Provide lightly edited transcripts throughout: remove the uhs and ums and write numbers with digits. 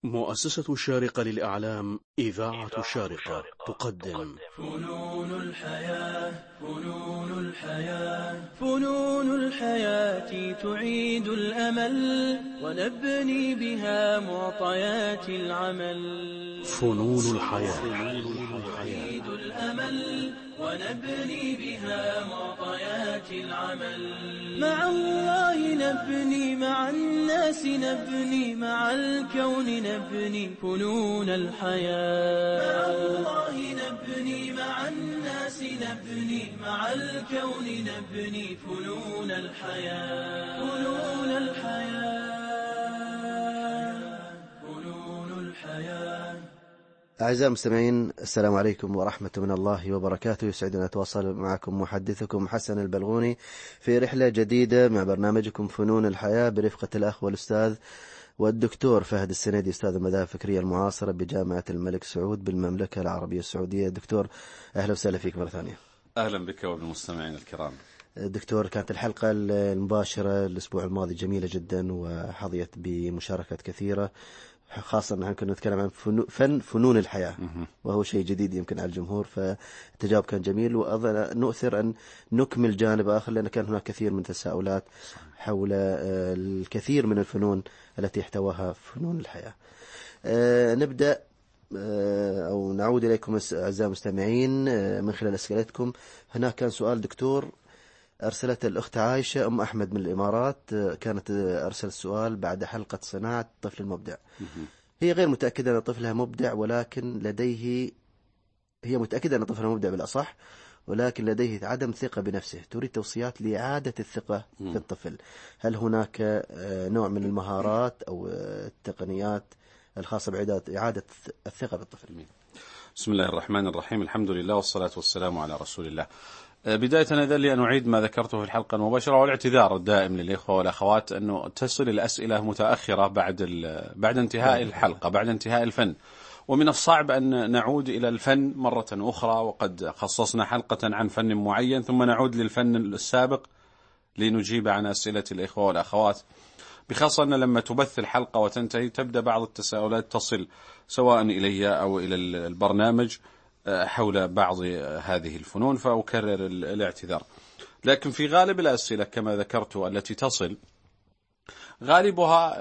مؤسسة الشارقة للإعلام إذاعة الشارقة تقدم فنون الحياة فنون الحياة فنون الحياة تعيد الأمل ونبني بها معطيات العمل. فنون الحياة تعيد الأمل ونبني بها معطيات العمل. مع الله نبني، مع الناس نبني، مع الكون نبني فنون الحياة. مع الله نبني، مع الناس نبني، مع الكون نبني فنون الحياة. فنون الحياة فنون الحياة. أعزائي المستمعين، السلام عليكم ورحمة من الله وبركاته. يسعدنا أن أتواصل معكم محدثكم حسن البلغوني في رحلة جديدة مع برنامجكم فنون الحياة برفقة الأخ والأستاذ والدكتور فهد السنيدي، أستاذ المذاهب الفكرية المعاصرة بجامعة الملك سعود بالمملكة العربية السعودية. دكتور، أهلا وسهلا فيك مرة ثانية. أهلا بك وبالمستمعين الكرام. دكتور، كانت الحلقة المباشرة الأسبوع الماضي جميلة جدا وحظيت بمشاركات كثيرة، خاصة أننا كنا نتكلم عن فنون الحياة، وهو شيء جديد يمكن على الجمهور، فالتجاوب كان جميل. وأظن نؤثر أن نكمل جانب آخر، لأن كان هناك كثير من التساؤلات حول الكثير من الفنون التي احتواها فنون الحياة. نبدأ أو نعود إليكم أعزائي المستمعين من خلال أسئلتكم. هناك كان سؤال دكتور أرسلت الأخت عائشة أم أحمد من الإمارات، كانت أرسلت سؤال بعد حلقة صناعة الطفل المبدع. هي غير متأكدة أن طفلها مبدع، ولكن هي متأكدة أن طفلها مبدع بالأصح، ولكن لديه عدم ثقة بنفسه. تريد توصيات لإعادة الثقة في الطفل. هل هناك نوع من المهارات أو التقنيات الخاصة بإعادة الثقة بالطفل؟ بسم الله الرحمن الرحيم، الحمد لله والصلاة والسلام على رسول الله. بداية أنا لي أن أعيد ما ذكرته في الحلقة المباشرة، والاعتذار الدائم للإخوة والأخوات أنه تصل الأسئلة متأخرة بعد انتهاء الحلقة، بعد انتهاء الفن، ومن الصعب أن نعود إلى الفن مرة أخرى، وقد خصصنا حلقة عن فن معين ثم نعود للفن السابق لنجيب عن أسئلة الإخوة والأخوات، بخاصة أن لما تبث الحلقة وتنتهي تبدأ بعض التساؤلات تصل سواء إلي أو إلى البرنامج حول بعض هذه الفنون، فأكرر الاعتذار. لكن في غالب الأسئلة كما ذكرت التي تصل غالبها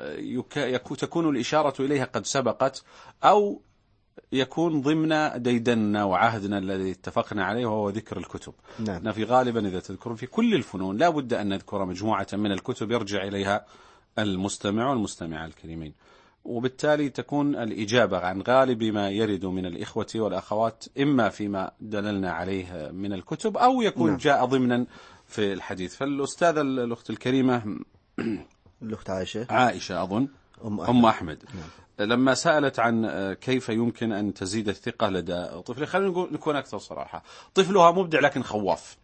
تكون الإشارة إليها قد سبقت، أو يكون ضمن ديدننا وعهدنا الذي اتفقنا عليه، وهو ذكر الكتب. نعم. في غالبا إذا تذكرون في كل الفنون لا بد أن نذكر مجموعة من الكتب يرجع إليها المستمع والمستمعة الكريمين، وبالتالي تكون الإجابة عن غالب ما يرد من الإخوة والأخوات إما فيما دللنا عليه من الكتب، أو يكون جاء ضمنا في الحديث. فالأستاذة الأخت الكريمة الأخت عائشة أظن أم أحمد نعم. لما سألت عن كيف يمكن أن تزيد الثقة لدى طفل، خلينا نكون أكثر صراحة. طفلها مبدع لكن خواف.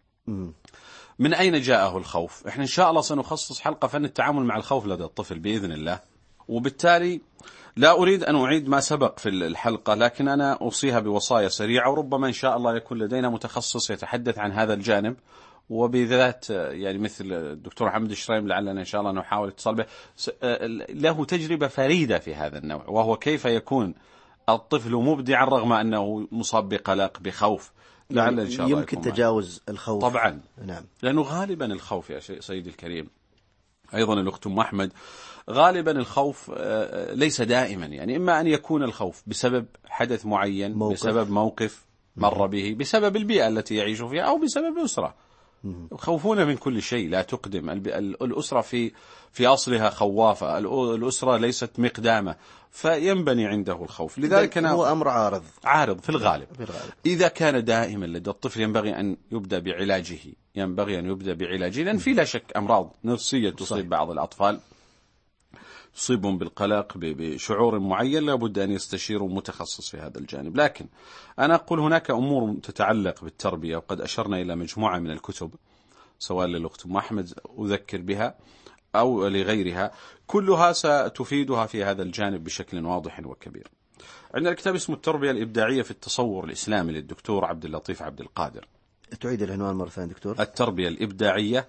من أين جاءه الخوف؟ إحنا إن شاء الله سنخصص حلقة فن التعامل مع الخوف لدى الطفل بإذن الله، وبالتالي لا أريد أن أعيد ما سبق في الحلقة، لكن أنا أوصيها بوصايا سريعة، وربما إن شاء الله يكون لدينا متخصص يتحدث عن هذا الجانب، وبذات يعني مثل الدكتور حمد الشريم، لعلنا إن شاء الله نحاول اتصال به، له تجربة فريدة في هذا النوع، وهو كيف يكون الطفل مبدعا رغم أنه مصاب بقلق بخوف. لعل إن شاء الله يمكن تجاوز الخوف طبعا. نعم. لأنه غالبا الخوف يا سيدي الكريم، أيضا الأخت أم أحمد، غالبا الخوف ليس دائما، يعني إما أن يكون الخوف بسبب حدث معين، بسبب موقف مر به، بسبب البيئة التي يعيش فيها، أو بسبب الأسرة. خوفون من كل شيء لا تقدم. الأسرة في أصلها خوافة، الأسرة ليست مقدامة، فينبني عنده الخوف. لذلك هو أمر عارض في الغالب. إذا كان دائما لدى الطفل ينبغي أن يبدأ بعلاجه، لأن في لا شك أمراض نفسية تصيب بعض الأطفال، تصيبهم بالقلق بشعور معين، لابد أن يستشيروا متخصص في هذا الجانب. لكن أنا أقول هناك أمور تتعلق بالتربية، وقد أشرنا إلى مجموعة من الكتب سواء للأخت أم أحمد أذكر بها أو لغيرها، كلها ستفيدها في هذا الجانب بشكل واضح وكبير. عندنا كتاب اسمه التربية الإبداعية في التصور الإسلامي للدكتور عبد اللطيف عبد القادر. تعيد العنوان مرة ثانية دكتور؟ التربية الإبداعية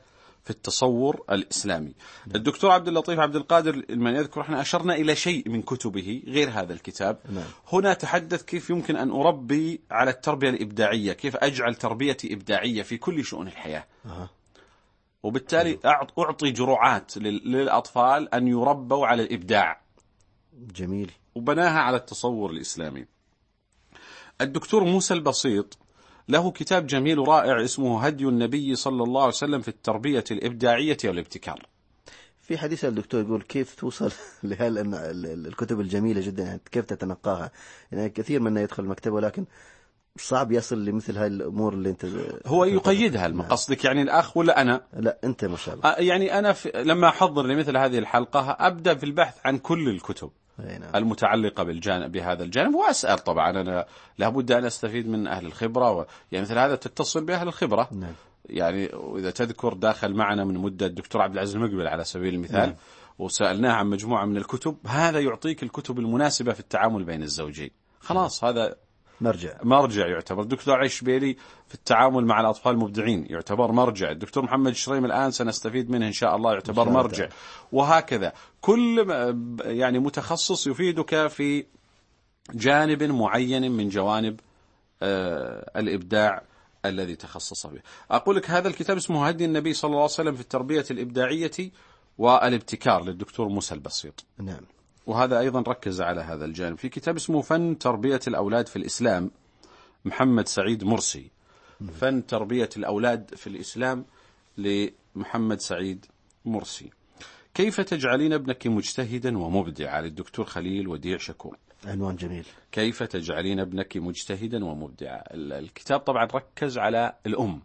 في التصور الإسلامي. الدكتور عبد اللطيف عبد القادر من يذكر احنا أشرنا إلى شيء من كتبه غير هذا الكتاب. هنا تحدث كيف يمكن أن أربي على التربية الإبداعية، كيف أجعل تربيتي إبداعية في كل شؤون الحياة. وبالتالي أعطي جرعات للأطفال أن يربوا على الإبداع. جميل. وبناها على التصور الإسلامي. الدكتور موسى البسيط له كتاب جميل ورائع اسمه هدي النبي صلى الله عليه وسلم في التربية الإبداعية والابتكار. في حديث الدكتور يقول كيف توصل الكتب الجميلة جدا، يعني كيف تتنقاها. يعني كثير منا يدخل المكتبة ولكن صعب يصل لمثل هاي الأمور اللي أنت هو يقيدها. قصدك يعني الأخ ولا أنا؟ لا أنت ما شاء الله. يعني أنا لما أحضر لمثل هذه الحلقة أبدأ في البحث عن كل الكتب المتعلقة بهذا الجانب، وأسأل طبعا أنا لابد أن أستفيد من أهل الخبرة يعني مثل هذا تتصل بأهل الخبرة. يعني إذا تذكر داخل معنا من مدة الدكتور عبد العزيز المقبل على سبيل المثال وسألناه عن مجموعة من الكتب، هذا يعطيك الكتب المناسبة في التعامل بين الزوجين. خلاص هذا مرجع يعتبر. الدكتور علي الشبيلي في التعامل مع الأطفال المبدعين يعتبر مرجع. الدكتور محمد شريم الآن سنستفيد منه إن شاء الله يعتبر مرجع. وهكذا كل يعني متخصص يفيدك في جانب معين من جوانب الإبداع الذي تخصص به. أقول لك هذا الكتاب اسمه هدي النبي صلى الله عليه وسلم في التربية الإبداعية والابتكار للدكتور موسى البسيط. نعم. وهذا أيضا ركز على هذا الجانب. في كتاب اسمه فن تربية الأولاد في الإسلام محمد سعيد مرسي. فن تربية الأولاد في الإسلام لمحمد سعيد مرسي. كيف تجعلين ابنك مجتهدا ومبدعا للدكتور خليل وديع شكور. عنوان جميل. كيف تجعلين ابنك مجتهدا ومبدعا. الكتاب طبعا ركز على الأم.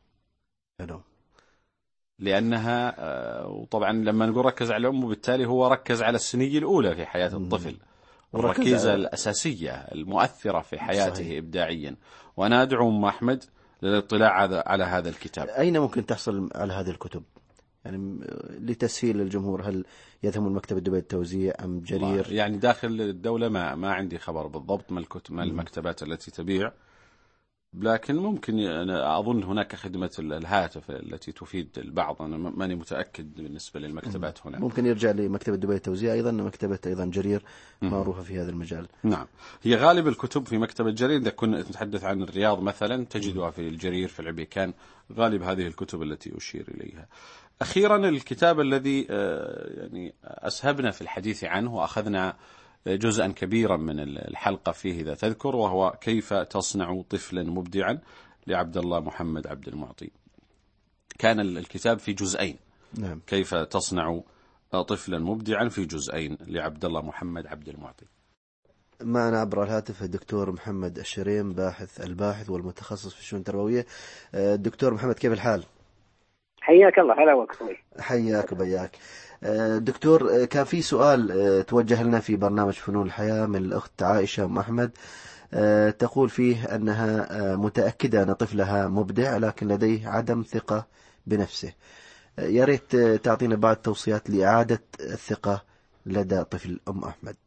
لأنها وطبعا لما نقول ركز على الأم بالتالي هو ركز على السنية الأولى في حياة الطفل، الركيزة الأساسية المؤثرة في حياته صحيح. إبداعيا. وأنا أدعو أم أحمد للاطلاع على هذا الكتاب. أين ممكن تحصل على هذه الكتب؟ يعني لتسهيل الجمهور، هل يذهبون مكتبة دبي التوزيع أم جرير؟ يعني داخل الدولة ما عندي خبر بالضبط ما المكتبات التي تبيع، لكن ممكن أنا أظن هناك خدمة الهاتف التي تفيد البعض. أنا ماني متأكد بالنسبة للمكتبات هنا. ممكن يرجع لمكتبة دبي التوزيع أيضا، مكتبة أيضا جرير معروفة في هذا المجال. نعم، هي غالب الكتب في مكتبة جرير. إذا كنا نتحدث عن الرياض مثلا تجدها في الجرير في العبيكان، غالب هذه الكتب التي أشير إليها. أخيرا الكتاب الذي يعني أسهبنا في الحديث عنه وأخذنا جزءا كبيرا من الحلقة فيه إذا تذكر، وهو كيف تصنع طفلا مبدعا لعبد الله محمد عبد المعطي. كان الكتاب في جزئين. نعم. كيف تصنع طفلا مبدعا في جزئين لعبد الله محمد عبد المعطي. معنا عبر الهاتف الدكتور محمد الشريم الباحث والمتخصص في الشؤون التربوية. الدكتور محمد كيف الحال؟ حياك الله. هلا وسهلا. حياك وبياك. دكتور، كان في سؤال توجه لنا في برنامج فنون الحياة من الأخت عائشة أم أحمد، تقول فيه أنها متأكدة أن طفلها مبدع لكن لديه عدم ثقة بنفسه. يا ريت تعطينا بعض التوصيات لإعادة الثقة لدى طفل أم أحمد.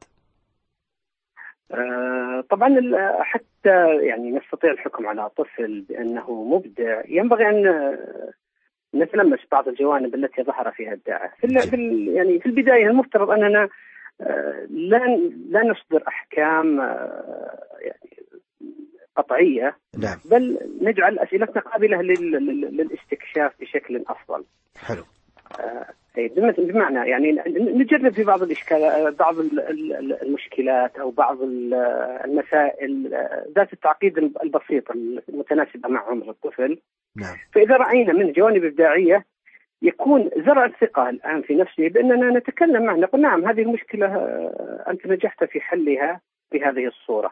طبعا حتى يعني نستطيع الحكم على طفل بأنه مبدع ينبغي أن نتلمس بعض الجوانب التي ظهر فيها إبداعه. يعني في البداية المفترض أننا لا نصدر أحكام يعني قطعية. نعم. بل نجعل أسئلتنا قابلة للاستكشاف بشكل أفضل. حلو. بمعنى يعني نجرب في بعض الإشكالات، بعض المشكلات أو بعض المسائل ذات التعقيد البسيط المتناسبة مع عمر الطفل. نعم. فإذا رأينا من جوانب إبداعية يكون زرع الثقة الآن في نفسه بأننا نتكلم معه نقول نعم هذه المشكلة أنت نجحت في حلها بهذه الصورة.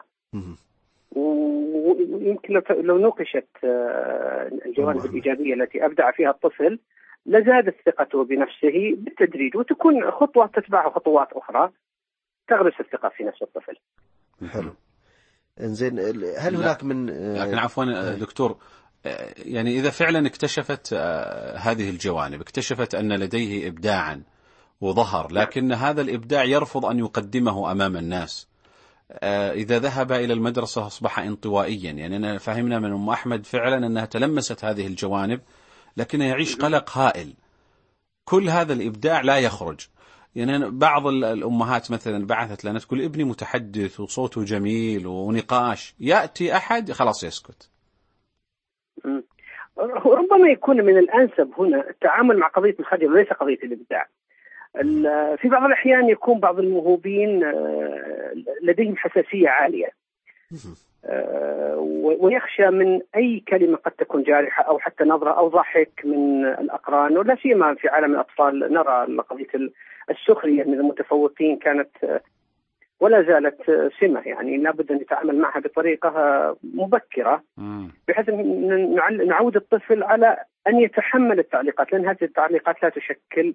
ويمكن لو نوقشت الجوانب الإيجابية التي أبدع فيها الطفل لزادت ثقته بنفسه بالتدريج، وتكون خطوة تتبع خطوات أخرى تغرس الثقة في نفس الطفل. حلو. إنزين، هل هناك من لكن عفوا دكتور، يعني إذا فعلا اكتشفت هذه الجوانب، اكتشفت أن لديه إبداعا وظهر، لكن هذا الإبداع يرفض أن يقدمه أمام الناس، إذا ذهب إلى المدرسة أصبح انطوائيا. يعني أنا فهمنا من أم أحمد فعلا أنها تلمست هذه الجوانب لكن يعيش قلق هائل كل هذا الإبداع لا يخرج. يعني بعض الأمهات مثلا بعثت لنا تقول ابني متحدث وصوته جميل ونقاش، يأتي أحد خلاص يسكت. ربما يكون من الأنسب هنا التعامل مع قضية الخجل وليس قضية الإبداع. في بعض الأحيان يكون بعض الموهوبين لديهم حساسية عالية، ويخشى من أي كلمة قد تكون جارحة أو حتى نظرة أو ضحك من الأقران، ولا سيما في عالم الأطفال نرى قضية السخرية من المتفوقين كانت ولا زالت سمة، يعني لابد أن نتعامل معها بطريقة مبكرة بحيث نعود الطفل على أن يتحمل التعليقات، لأن هذه التعليقات لا تشكل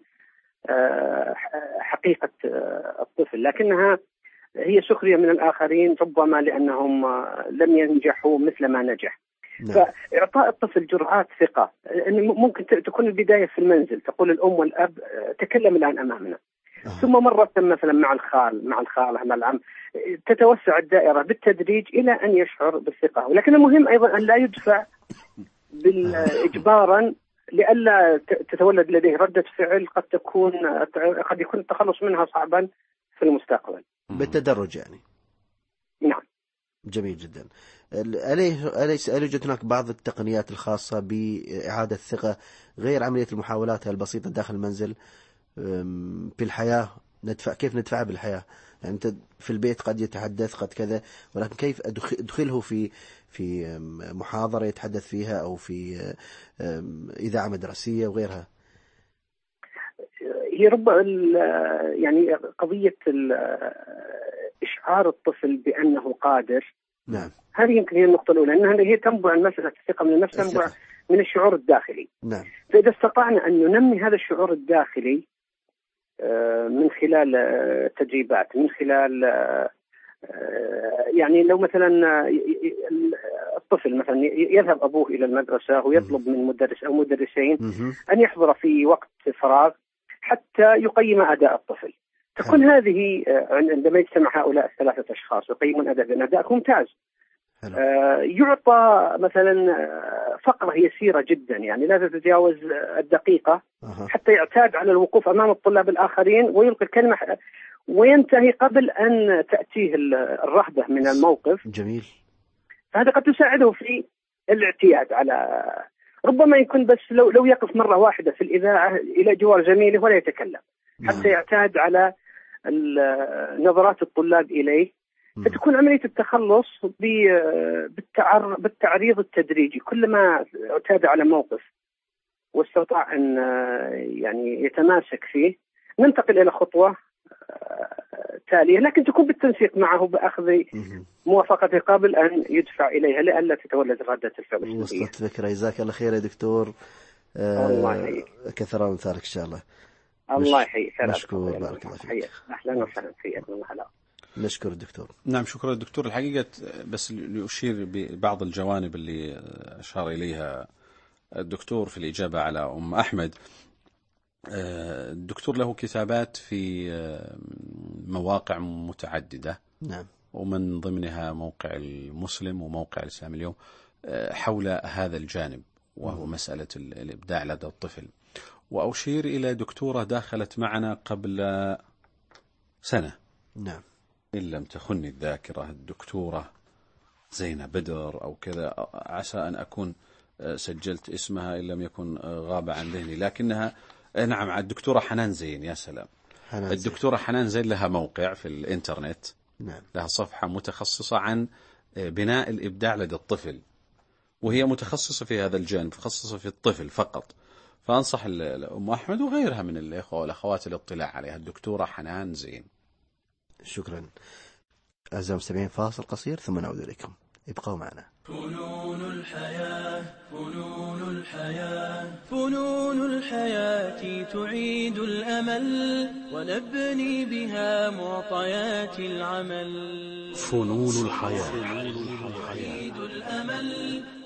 حقيقة الطفل، لكنها هي سخرية من الآخرين ربما لأنهم لم ينجحوا مثل ما نجح. فإعطاء الطفل جرعات ثقة، ممكن تكون البداية في المنزل، تقول الأم والأب تكلم الآن أمامنا، ثم مرة مثلا مع الخالة مع العم، تتوسع الدائرة بالتدريج إلى أن يشعر بالثقة. ولكن المهم أيضا أن لا يدفع إجبارا لئلا تتولد لديه ردة فعل قد يكون التخلص منها صعبا في المستقبل. بالتدرج يعني. نعم. جميل جدا. أليس يوجد هناك بعض التقنيات الخاصة بإعادة الثقة غير عملية المحاولات البسيطة داخل المنزل في الحياة؟ كيف ندفعه بالحياة؟ يعني أنت في البيت قد يتحدث قد كذا، ولكن كيف أدخله في محاضرة يتحدث فيها أو في إذاعة مدرسية وغيرها؟ هي يعني قضية إشعار الطفل بأنه قادر. نعم. هذه يمكن هي النقطة الأولى، أنها هي تنبع مسألة الثقة من النفس، تنبع من الشعور الداخلي. نعم. فإذا استطعنا أن ننمي هذا الشعور الداخلي من خلال تدريبات، من خلال يعني لو مثلا الطفل مثلا يذهب أبوه إلى المدرسة ويطلب من مدرس أو مدرسين أن يحضر في وقت فراغ حتى يقيم أداء الطفل، تكون هذه عندما يجتمع هؤلاء الثلاثة أشخاص يقيمون أداء ممتاز. يعطى مثلا فقرة يسيرة جدا، يعني لا تتجاوز الدقيقة، حتى يعتاد على الوقوف أمام الطلاب الآخرين ويلقي الكلمة وينتهي قبل أن تأتيه الرهبة من الموقف. جميل. فهذا قد تساعده في الاعتياد على، ربما يكون بس لو يقف مرة واحدة في الإذاعة إلى جوار زميله ولا يتكلم حتى يعتاد على نظرات الطلاب إليه، فتكون عملية التخلص بالتعريض التدريجي. كلما اعتاد على موقف واستطاع أن يعني يتماسك فيه، ننتقل إلى خطوة تالية، لكن تكون بالتنسيق معه بأخذ موافقته قبل أن يدفع إليها لئلا تتولد ردة الفعل. وصلت فكرة. جزاك الله خير يا دكتور. الله يحييك. كثر من ذلك إن شاء الله. الله يحييك. مشكور. بارك الله فيك. أهلا وسهلا فيك. نشكر الدكتور. نعم شكرا الدكتور. الحقيقة بس لأشير ببعض الجوانب اللي أشار إليها الدكتور في الإجابة على أم أحمد. الدكتور له كتابات في مواقع متعددة. نعم. ومن ضمنها موقع المسلم وموقع الإسلام اليوم حول هذا الجانب، وهو مسألة الإبداع لدى الطفل. وأشير إلى دكتورة داخلت معنا قبل سنة. نعم. إن لم تخني الذاكرة، الدكتورة زينة بدر أو كذا، عسى أن أكون سجلت اسمها إن لم يكن غاب عن ذهني، لكنها نعم الدكتورة حنان زين. يا سلام. الدكتورة حنان زين لها موقع في الإنترنت. نعم. لها صفحة متخصصة عن بناء الإبداع لدى الطفل، وهي متخصصة في هذا الجانب، متخصصة في الطفل فقط. فأنصح أم أحمد وغيرها من الإخوة والأخوات الاطلاع عليها، الدكتورة حنان زين. شكرا. أعزائي المستمعين فاصل قصير ثم نعود إليكم، ابقوا معنا. فنون الحياة، فنون الحياة، فنون الحياة تعيد الأمل ونبني بها معطيات العمل. فنون الحياة. تعيد الأمل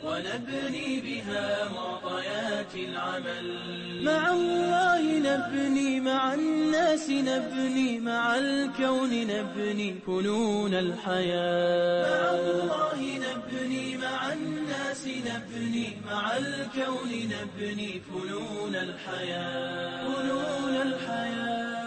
ونبني بها معطيات العمل. مع الله نبني، مع الناس نبني، مع الكون نبني فنون الحياة. مع الله نبني، مع الناس نبني، مع الكون نبني فنون الحياة. فنون الحياة.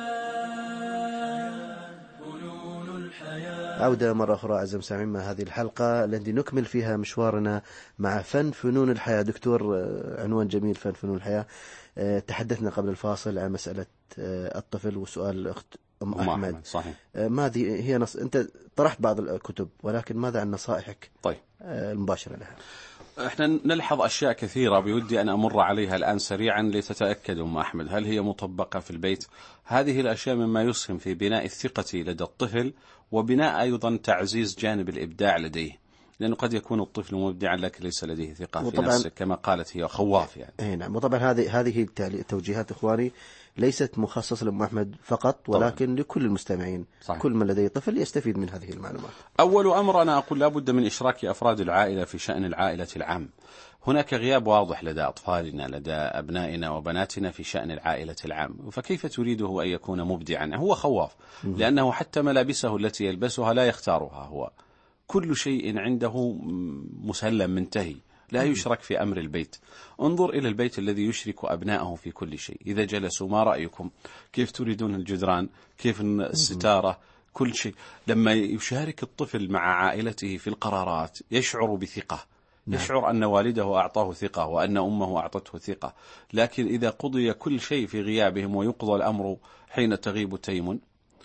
عودة مرة أخرى أعزائي المستمعين مع هذه الحلقة التي نكمل فيها مشوارنا مع فن فنون الحياة. دكتور، عنوان جميل، فن فنون الحياة. تحدثنا قبل الفاصل عن مسألة الطفل وسؤال الأخت أم أحمد. صحيح. ماذا هي أنت طرحت بعض الكتب، ولكن ماذا عن نصائحك طيب المباشرة لها؟ احنا نلحظ أشياء كثيرة بودي أن أمر عليها الآن سريعا لتتأكد أم أحمد هل هي مطبقة في البيت. هذه الأشياء مما يسهم في بناء الثقة لدى الطفل، وبناء أيضا تعزيز جانب الإبداع لديه، لأنه قد يكون الطفل مبدعا لكن ليس لديه ثقة في نفسه كما قالت هي، خواف يعني. نعم. وطبعا هذه توجيهات إخواني ليست مخصصة لأم أحمد فقط، ولكن طبعا لكل المستمعين. صحيح. كل من لديه طفل يستفيد من هذه المعلومات. أول أمر أنا أقول لابد من إشراك أفراد العائلة في شأن العائلة العام. هناك غياب واضح لدى أطفالنا، لدى أبنائنا وبناتنا في شأن العائلة العام. فكيف تريده أن يكون مبدعا؟ هو خواف، لأنه حتى ملابسه التي يلبسها لا يختارها هو، كل شيء عنده مسلم منتهي، لا يشرك في أمر البيت. انظر إلى البيت الذي يشرك أبنائه في كل شيء. إذا جلسوا ما رأيكم؟ كيف تريدون الجدران؟ كيف الستارة؟ كل شيء. لما يشارك الطفل مع عائلته في القرارات يشعر بثقة، يشعر أن والده أعطاه ثقة وأن أمه أعطته ثقة. لكن إذا قضي كل شيء في غيابهم ويقضى الأمر حين تغيب تيم،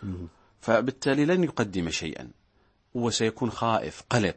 فبالتالي لن يقدم شيئا وسيكون خائف قلق،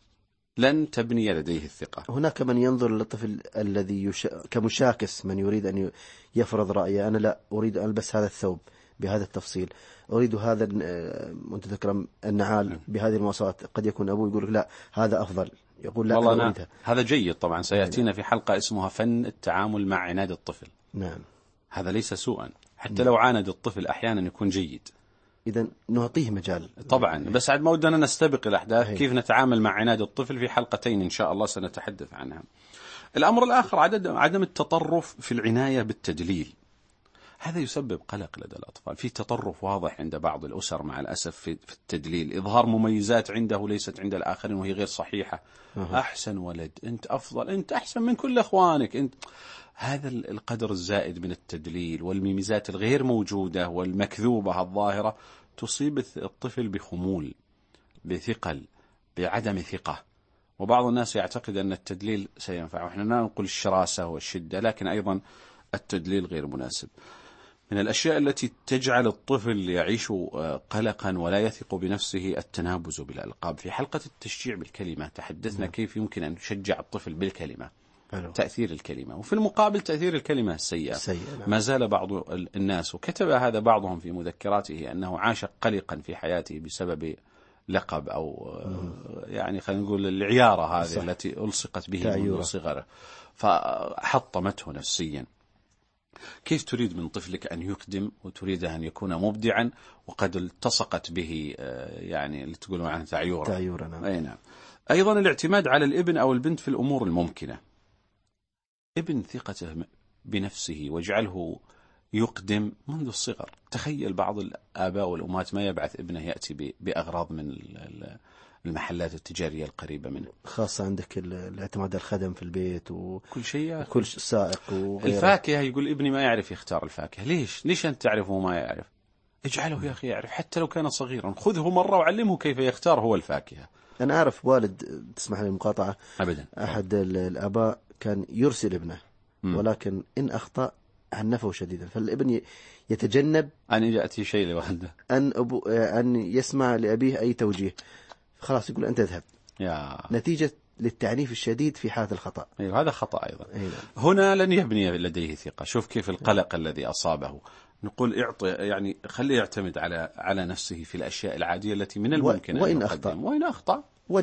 لن تبني لديه الثقة. هناك من ينظر للطفل الذي كمشاكس، من يريد أن يفرض رأيه. أنا لا أريد أن ألبس هذا الثوب بهذا التفصيل، أريد هذا أنت تكرم النعال بهذه المواصفات. قد يكون أبوه يقول لا هذا أفضل، يقول لا أنا أريدها. هذا جيد طبعا، سيأتينا في حلقة اسمها فن التعامل مع عناد الطفل. نعم. هذا ليس سوءا، حتى لو عاند الطفل أحيانا يكون جيد. إذا نعطيه مجال طبعا، بس عاد ما ودنا نستبق الأحداث. كيف نتعامل مع عناد الطفل في حلقتين إن شاء الله سنتحدث عنها. الأمر الآخر عدم التطرف في العناية بالتدليل. هذا يسبب قلق لدى الأطفال. في تطرف واضح عند بعض الأسر مع الأسف في التدليل، إظهار مميزات عنده ليست عند الآخرين وهي غير صحيحة. أحسن ولد، أنت أفضل، أنت أحسن من كل أخوانك، أنت. هذا القدر الزائد من التدليل والميزات الغير موجودة والمكذوبة الظاهرة تصيب الطفل بخمول، بثقل، بعدم ثقة. وبعض الناس يعتقد أن التدليل سينفع، وإحنا لا نقول الشراسة والشدة، لكن أيضا التدليل غير مناسب. من الأشياء التي تجعل الطفل يعيش قلقا ولا يثق بنفسه التنابز بالألقاب. في حلقة التشجيع بالكلمة تحدثنا كيف يمكن أن نشجع الطفل بالكلمة، تأثير الكلمة، وفي المقابل تأثير الكلمة السيئة. ما زال بعض الناس، وكتب هذا بعضهم في مذكراته، أنه عاش قلقا في حياته بسبب لقب أو يعني خلينا نقول العيارة هذه التي ألصقت به منذ صغره، فحطمته نفسيا. كيف تريد من طفلك أن يقدم وتريده أن يكون مبدعا وقد التصقت به يعني اللي تقولون عنه تعيورا. نعم. أيضا الاعتماد على الابن أو البنت في الأمور الممكنة. ابن ثقته بنفسه واجعله يقدم منذ الصغر. تخيل بعض الآباء والأمهات ما يبعث ابنه يأتي بأغراض من المحلات التجارية القريبة منه، خاصة عندك الاعتماد على الخدم في البيت وكل شيء، كل سائق وغيره. الفاكهة يقول ابني ما يعرف يختار الفاكهة. ليش أنت تعرفه وما يعرف؟ اجعله يا أخي يعرف، حتى لو كان صغيرا خذه مرة وعلمه كيف يختار هو الفاكهة. أنا أعرف والد، تسمح لي المقاطعة، أبدا، أحد الآباء كان يرسل ابنه ولكن إن أخطأ عنفه شديدا، فالابن يتجنب أن يأتي شيء لوالده، أن يسمع لأبيه أي توجيه، خلاص يقول أنت اذهب، نتيجة للتعنيف الشديد في حالة الخطأ. هذا خطأ أيضا. هنا لن يبني لديه ثقة. شوف كيف القلق الذي أصابه. نقول يعني خليه يعتمد على نفسه في الأشياء العادية التي من الممكن وإن أخطأ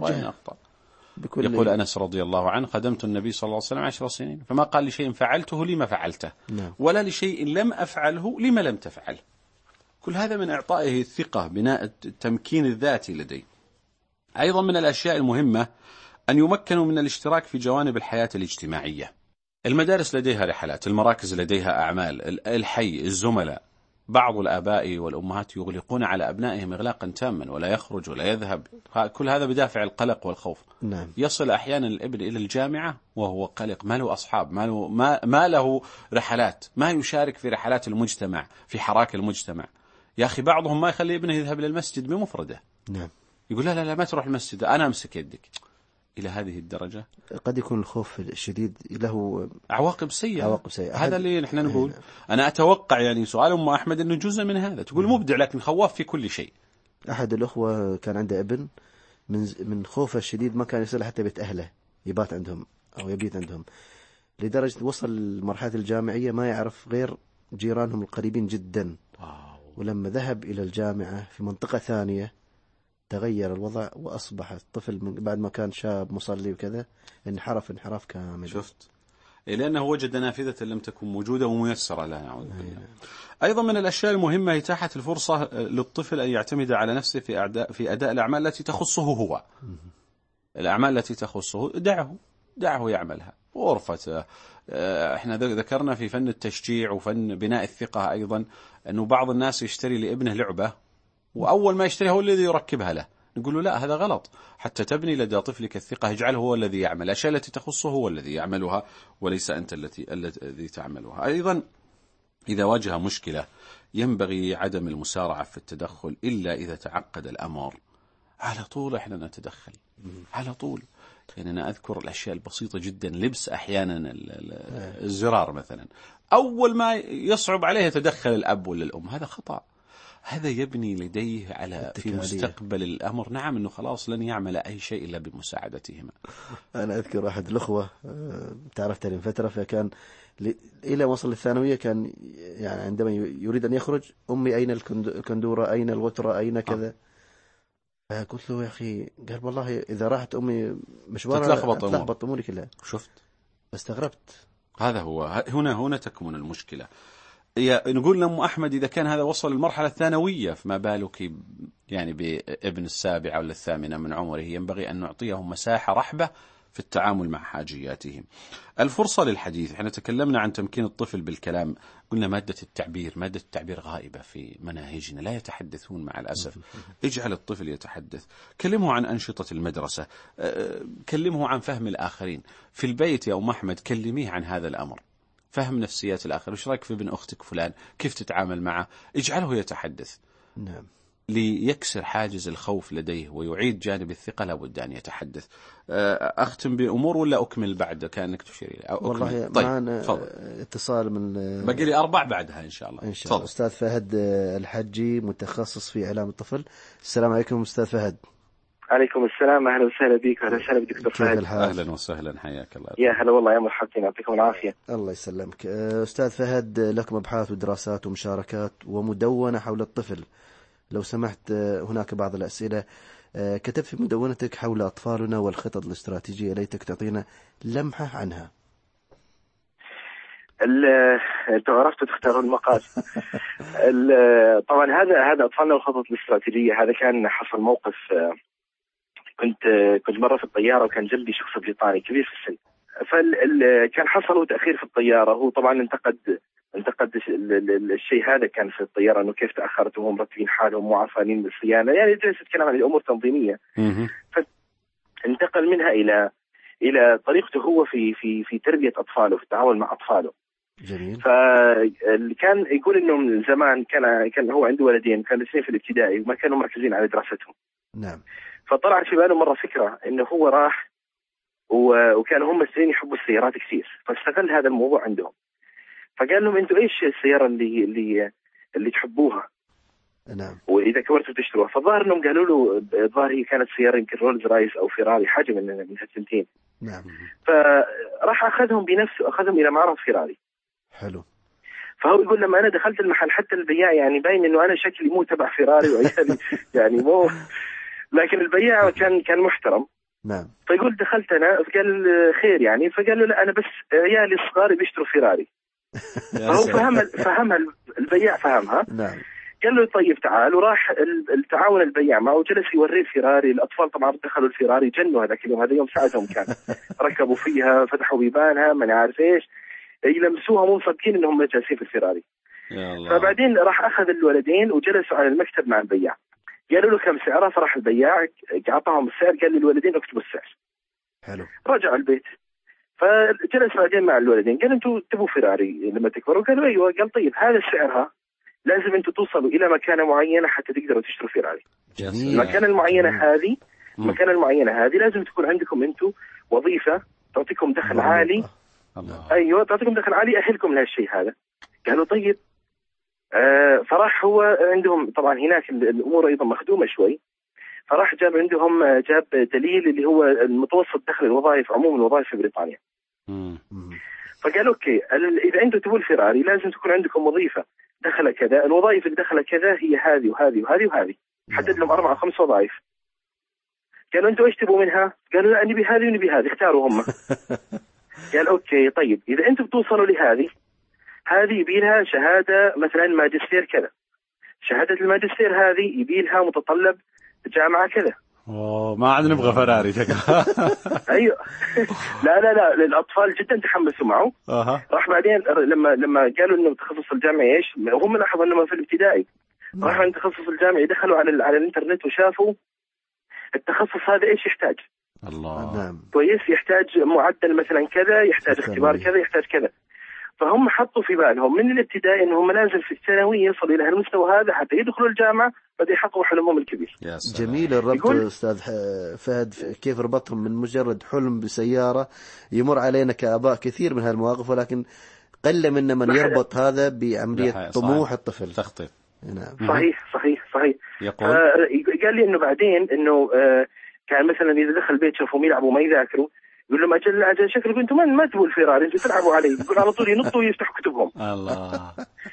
يقول أنس رضي الله عنه: خدمت النبي صلى الله عليه وسلم 10 سنين فما قال لشيء فعلته لما فعلته، ولا لشيء لم أفعله لما لم تفعل. كل هذا من إعطائه الثقة، بناء التمكين الذاتي لديه. أيضا من الأشياء المهمة أن يمكنوا من الاشتراك في جوانب الحياة الاجتماعية. المدارس لديها رحلات، المراكز لديها أعمال، الحي، الزملاء. بعض الآباء والأمهات يغلقون على أبنائهم إغلاقا تاما، ولا يخرج ولا يذهب، كل هذا بدافع القلق والخوف. نعم. يصل أحيانا الابن إلى الجامعة وهو قلق، ما له أصحاب، ما له رحلات، ما يشارك في رحلات المجتمع، في حراك المجتمع. يا أخي بعضهم ما يخلي ابنه يذهب للمسجد بمفرده. نعم. يقول لا لا لا ما تروح المسجد، أنا أمسك يدك. إلى هذه الدرجة قد يكون الخوف الشديد له عواقب سيئة. سيئة. هذا اللي نحن نقول. أنا أتوقع يعني سؤال أم أحمد أنه جزء من هذا. تقول مبدع لكن خواف في كل شيء. أحد الأخوة كان عنده ابن من خوفه الشديد ما كان يصل حتى بيت أهله يبات عندهم أو يبيت عندهم، لدرجة وصل مرحلة الجامعية ما يعرف غير جيرانهم القريبين جدا. ولما ذهب إلى الجامعة في منطقة ثانية تغير الوضع، وأصبح الطفل من بعد ما كان شاب مصلي وكذا انحراف كامل. شفت؟ لأنه وجد نافذة لم تكن موجودة وميسرة لها. نعوذ بالله. أيضا من الأشياء المهمة إتاحة الفرصة للطفل أن يعتمد على نفسه في أداء الأعمال التي تخصه هو. الأعمال التي تخصه دعه يعملها. غرفة، احنا ذكرنا في فن التشجيع وفن بناء الثقة أيضا أنه بعض الناس يشتري لابنه لعبة وأول ما يشتريها هو الذي يركبها له. نقول له لا، هذا غلط. حتى تبني لدى طفلك الثقة اجعله هو الذي يعمل الأشياء التي تخصه، هو الذي يعملها وليس أنت الذي تعملها. أيضا إذا واجه مشكلة ينبغي عدم المسارعة في التدخل إلا إذا تعقد الأمر. على طول احنا نتدخل على طول. يعني أنا أذكر الأشياء البسيطة جدا، لبس أحيانا الزرار مثلا، أول ما يصعب عليه يتدخل الأب ولا الأم. هذا خطأ. هذا يبني لديه على في مستقبل الأمر نعم أنه خلاص لن يعمل أي شيء إلا بمساعدتهما. أنا أذكر أحد الأخوة تعرفت من فترة، فكان إلى وصل الثانوية كان يعني عندما يريد أن يخرج أمي أين الكندورة، أين الغترة، أين كذا. قلت له يا أخي، قال والله إذا راحت أمي مشوارها تتلخبط أموري كلها. شفت؟ استغربت. هذا هو هنا تكمن المشكلة. نقول لأم أحمد إذا كان هذا وصل المرحلة الثانوية فما بالك يعني بابن السابعة ولا الثامنة من عمره. ينبغي أن نعطيهم مساحة رحبة في التعامل مع حاجياتهم. الفرصة للحديث. احنا تكلمنا عن تمكين الطفل بالكلام، قلنا مادة التعبير غائبة في مناهجنا، لا يتحدثون مع الأسف. اجعل الطفل يتحدث، كلمه عن أنشطة المدرسة، كلمه عن فهم الآخرين. في البيت يا أم أحمد كلميه عن هذا الأمر، فهم نفسيات الآخر. وش رأيك في ابن أختك فلان، كيف تتعامل معه؟ اجعله يتحدث. نعم. ليكسر حاجز الخوف لديه ويعيد جانب الثقة لابد أن يتحدث. أختم بأمور ولا أكمل بعد كأنك تشير إليه؟ والله طيب. معنا اتصال من باقي لي 4 بعدها إن شاء الله. إن شاء الله. أستاذ فهد الحجي متخصص في إعلام الطفل. السلام عليكم أستاذ فهد. عليكم السلام، أهلا وسهلا بك. أهلا وسهلا بدكتور فهد. أهلا وسهلا، حياك الله. يا هلا والله، يا مرحبا، يعطيكم العافية. الله يسلمك. أستاذ فهد، لكم أبحاث ودراسات ومشاركات ومدونة حول الطفل. لو سمحت هناك بعض الأسئلة كتبت في مدونتك حول أطفالنا والخطط الاستراتيجية، ليتك تعطينا لمحة عنها. انتوا عرفتوا تختاروا المقال. طبعا هذا أطفالنا والخطط الاستراتيجية. هذا كان حصل موقف، كنت مرة في الطيارة وكان جنبي شخص بريطاني كبير في السن، فكان حصل تأخير في الطيارة. هو طبعا انتقد الشيء هذا كان في الطيارة، انه كيف تأخرت وهم مرتبين حالهم مو عارفين بالصيانة، يعني جلس يتكلم عن الأمور تنظيمية. فانتقل منها إلى طريقته هو في تربية أطفاله، في التعامل مع أطفاله. جميل. فكان يقول إنه من زمان كان هو عنده ولدين، كانوا الاثنين في الابتدائي وما كانوا مركزين على دراستهم. نعم. فطلعت في باله مرة فكرة إنه هو راح وكانوا هم الاثنين يحبوا السيارات كثير، فاستغل هذا الموضوع عندهم. فقال لهم انتوا ايش السياره اللي تحبوها؟ نعم. واذا كبرتوا تشتروها. فالظاهر انهم قالوا له الظاهر هي كانت سياره يمكن رولز رايس او فيراري، حاجه من هالثنتين. نعم. فراح اخذهم بنفسه، اخذهم الى معرض فيراري. حلو. فهو يقول لما انا دخلت المحل حتى البياع يعني باين انه انا شكلي مو تبع فيراري وعيالي يعني مو، لكن البياع كان محترم. نعم. فيقول دخلت انا، فقال خير يعني، فقال له لا انا بس عيالي الصغار بيشتروا فيراري. فهو فهم البياع فهمها. نعم. قال له طيب تعال، وراح التعاون البياع معه وجلس يوريه الفيراري. الأطفال طبعا دخلوا الفيراري جنوا هذاك اليوم، هذا يوم ساعدهم كان ركبوا فيها، فتحوا بيبانها، ما نعرف إيش، يلمسوها مو مصدقين إنهم جالسين في الفيراري. فبعدين راح أخذ الولدين وجلسوا على المكتب مع البياع، قالوا له كم سعره، فرح البياع أعطاهم السعر، قال للولدين اكتبوا السعر. حلو. رجع البيت، فجلس بعدين مع الولدين قال انتوا تبوا فيراري لما تكبروا؟ قالوا ايوه. قال طيب هذا سعرها، لازم انتوا توصلوا الى مكانه معينه حتى تقدروا تشتروا فيراري. المكانه المعينه هذه، المكانه المعينه هذه لازم تكون عندكم انتوا وظيفه تعطيكم دخل عالي. ايوه تعطيكم دخل عالي يأهلكم لهالشيء هذا. قالوا طيب. فراح هو عندهم طبعا هناك الامور ايضا مخدومه شوي، فراح جاب عندهم دليل اللي هو المتوسط دخل الوظائف، عموم الوظائف في بريطانيا. فقال اوكي، اذا انتم تبون فيراري لازم تكون عندكم وظيفه دخل كذا، الوظائف اللي دخل كذا هي هذه وهذه وهذه وهذه. حدد لهم 4 أو 5 وظائف. قالوا انتم ايش تبوا منها؟ قالوا لا نبي هذه ونبي هذه، اختاروا هم. قال اوكي طيب اذا انتم بتوصلوا لهذه، هذه يبي لها شهاده مثلا ماجستير كذا، شهاده الماجستير هذه يبي لها متطلب جامعه كذا. ما عاد نبغى فراري. ايوه. لا الاطفال جدا تحمسوا معه. راح بعدين لما قالوا انه تخصص الجامعي ايش، هم لاحظوا انه في الابتدائي راحوا عند التخصص الجامعي، دخلوا على الانترنت وشافوا التخصص هذا ايش يحتاج. الله. كويس، يحتاج معدل مثلا كذا، يحتاج اختبار كذا، يحتاج كذا. فهم حطوا في بالهم من الابتدائي انهم لازم في الثانوي يصلوا الى المستوى هذا حتى يدخلوا الجامعه بدأ يحققوا حلمهم الكبير. جميل الربط استاذ فهد، كيف ربطهم من مجرد حلم بسياره. يمر علينا كآباء كثير من هالمواقف، ولكن قل منا من يربط هذا بعمليه طموح الطفل. تخطيط. نعم. صحيح. يقول قال لي انه بعدين انه كان مثلا اذا دخل بيت شافهم يلعبوا ما يذاكروا، يقول لهم اجل شكلكم انتم ما تبوا الفيراري، انتم تلعبوا علي. يقول على طول ينطوا ويفتحوا كتبهم. الله.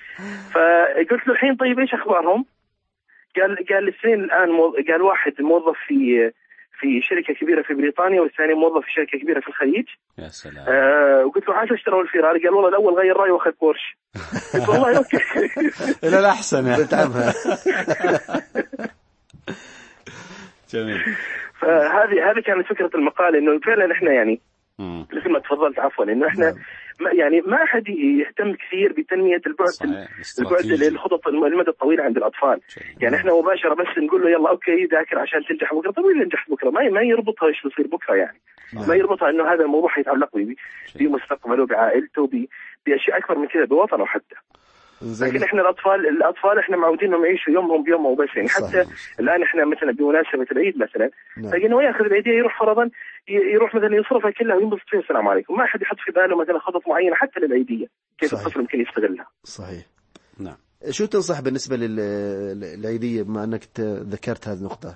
فقلت له الحين طيب ايش اخبارهم؟ قال الاثنين الان قال واحد موظف في شركه كبيره في بريطانيا، والثاني موظف في شركه كبيره في الخليج. يا سلام. وقلت له عايز اشتروا الفيراري؟ قال والله الاول غير رايه واخذ بورش. قلت والله اوكي. الى الاحسن يعني. جميل. فهذه كانت فكره المقال، انه فعلا احنا يعني مثل ما تفضلت عفوا، انه احنا يعني ما احد يهتم كثير بتنميه البعد الخطط المدى الطويله عند الاطفال. يعني احنا مباشره بس نقول له يلا اوكي ذاكر عشان تنجح بكره. طيب اللي نجحت بكره ما يربطها ايش بيصير بكره، يعني ما يربطها انه هذا الموضوع يتعلق بمستقبله، بعائلته، باشياء اكبر من كذا، بوطنه حتى. لكن احنا الاطفال احنا معودين انهم يعيشوا يومهم بيومه وبس. يعني حتى الان احنا مثلا بمناسبه العيد مثلا تلاقي انه ياخذ العيديه يروح فرضا يروح مثلا يصرفها كلها وينبسط فيها السلام عليكم. ما حد يحط في باله مثلا خطط معينه حتى للعيديه كيف الطفل ممكن يستغلها. صحيح. نعم. شو تنصح بالنسبه للعيديه بما انك ذكرت هذه النقطه؟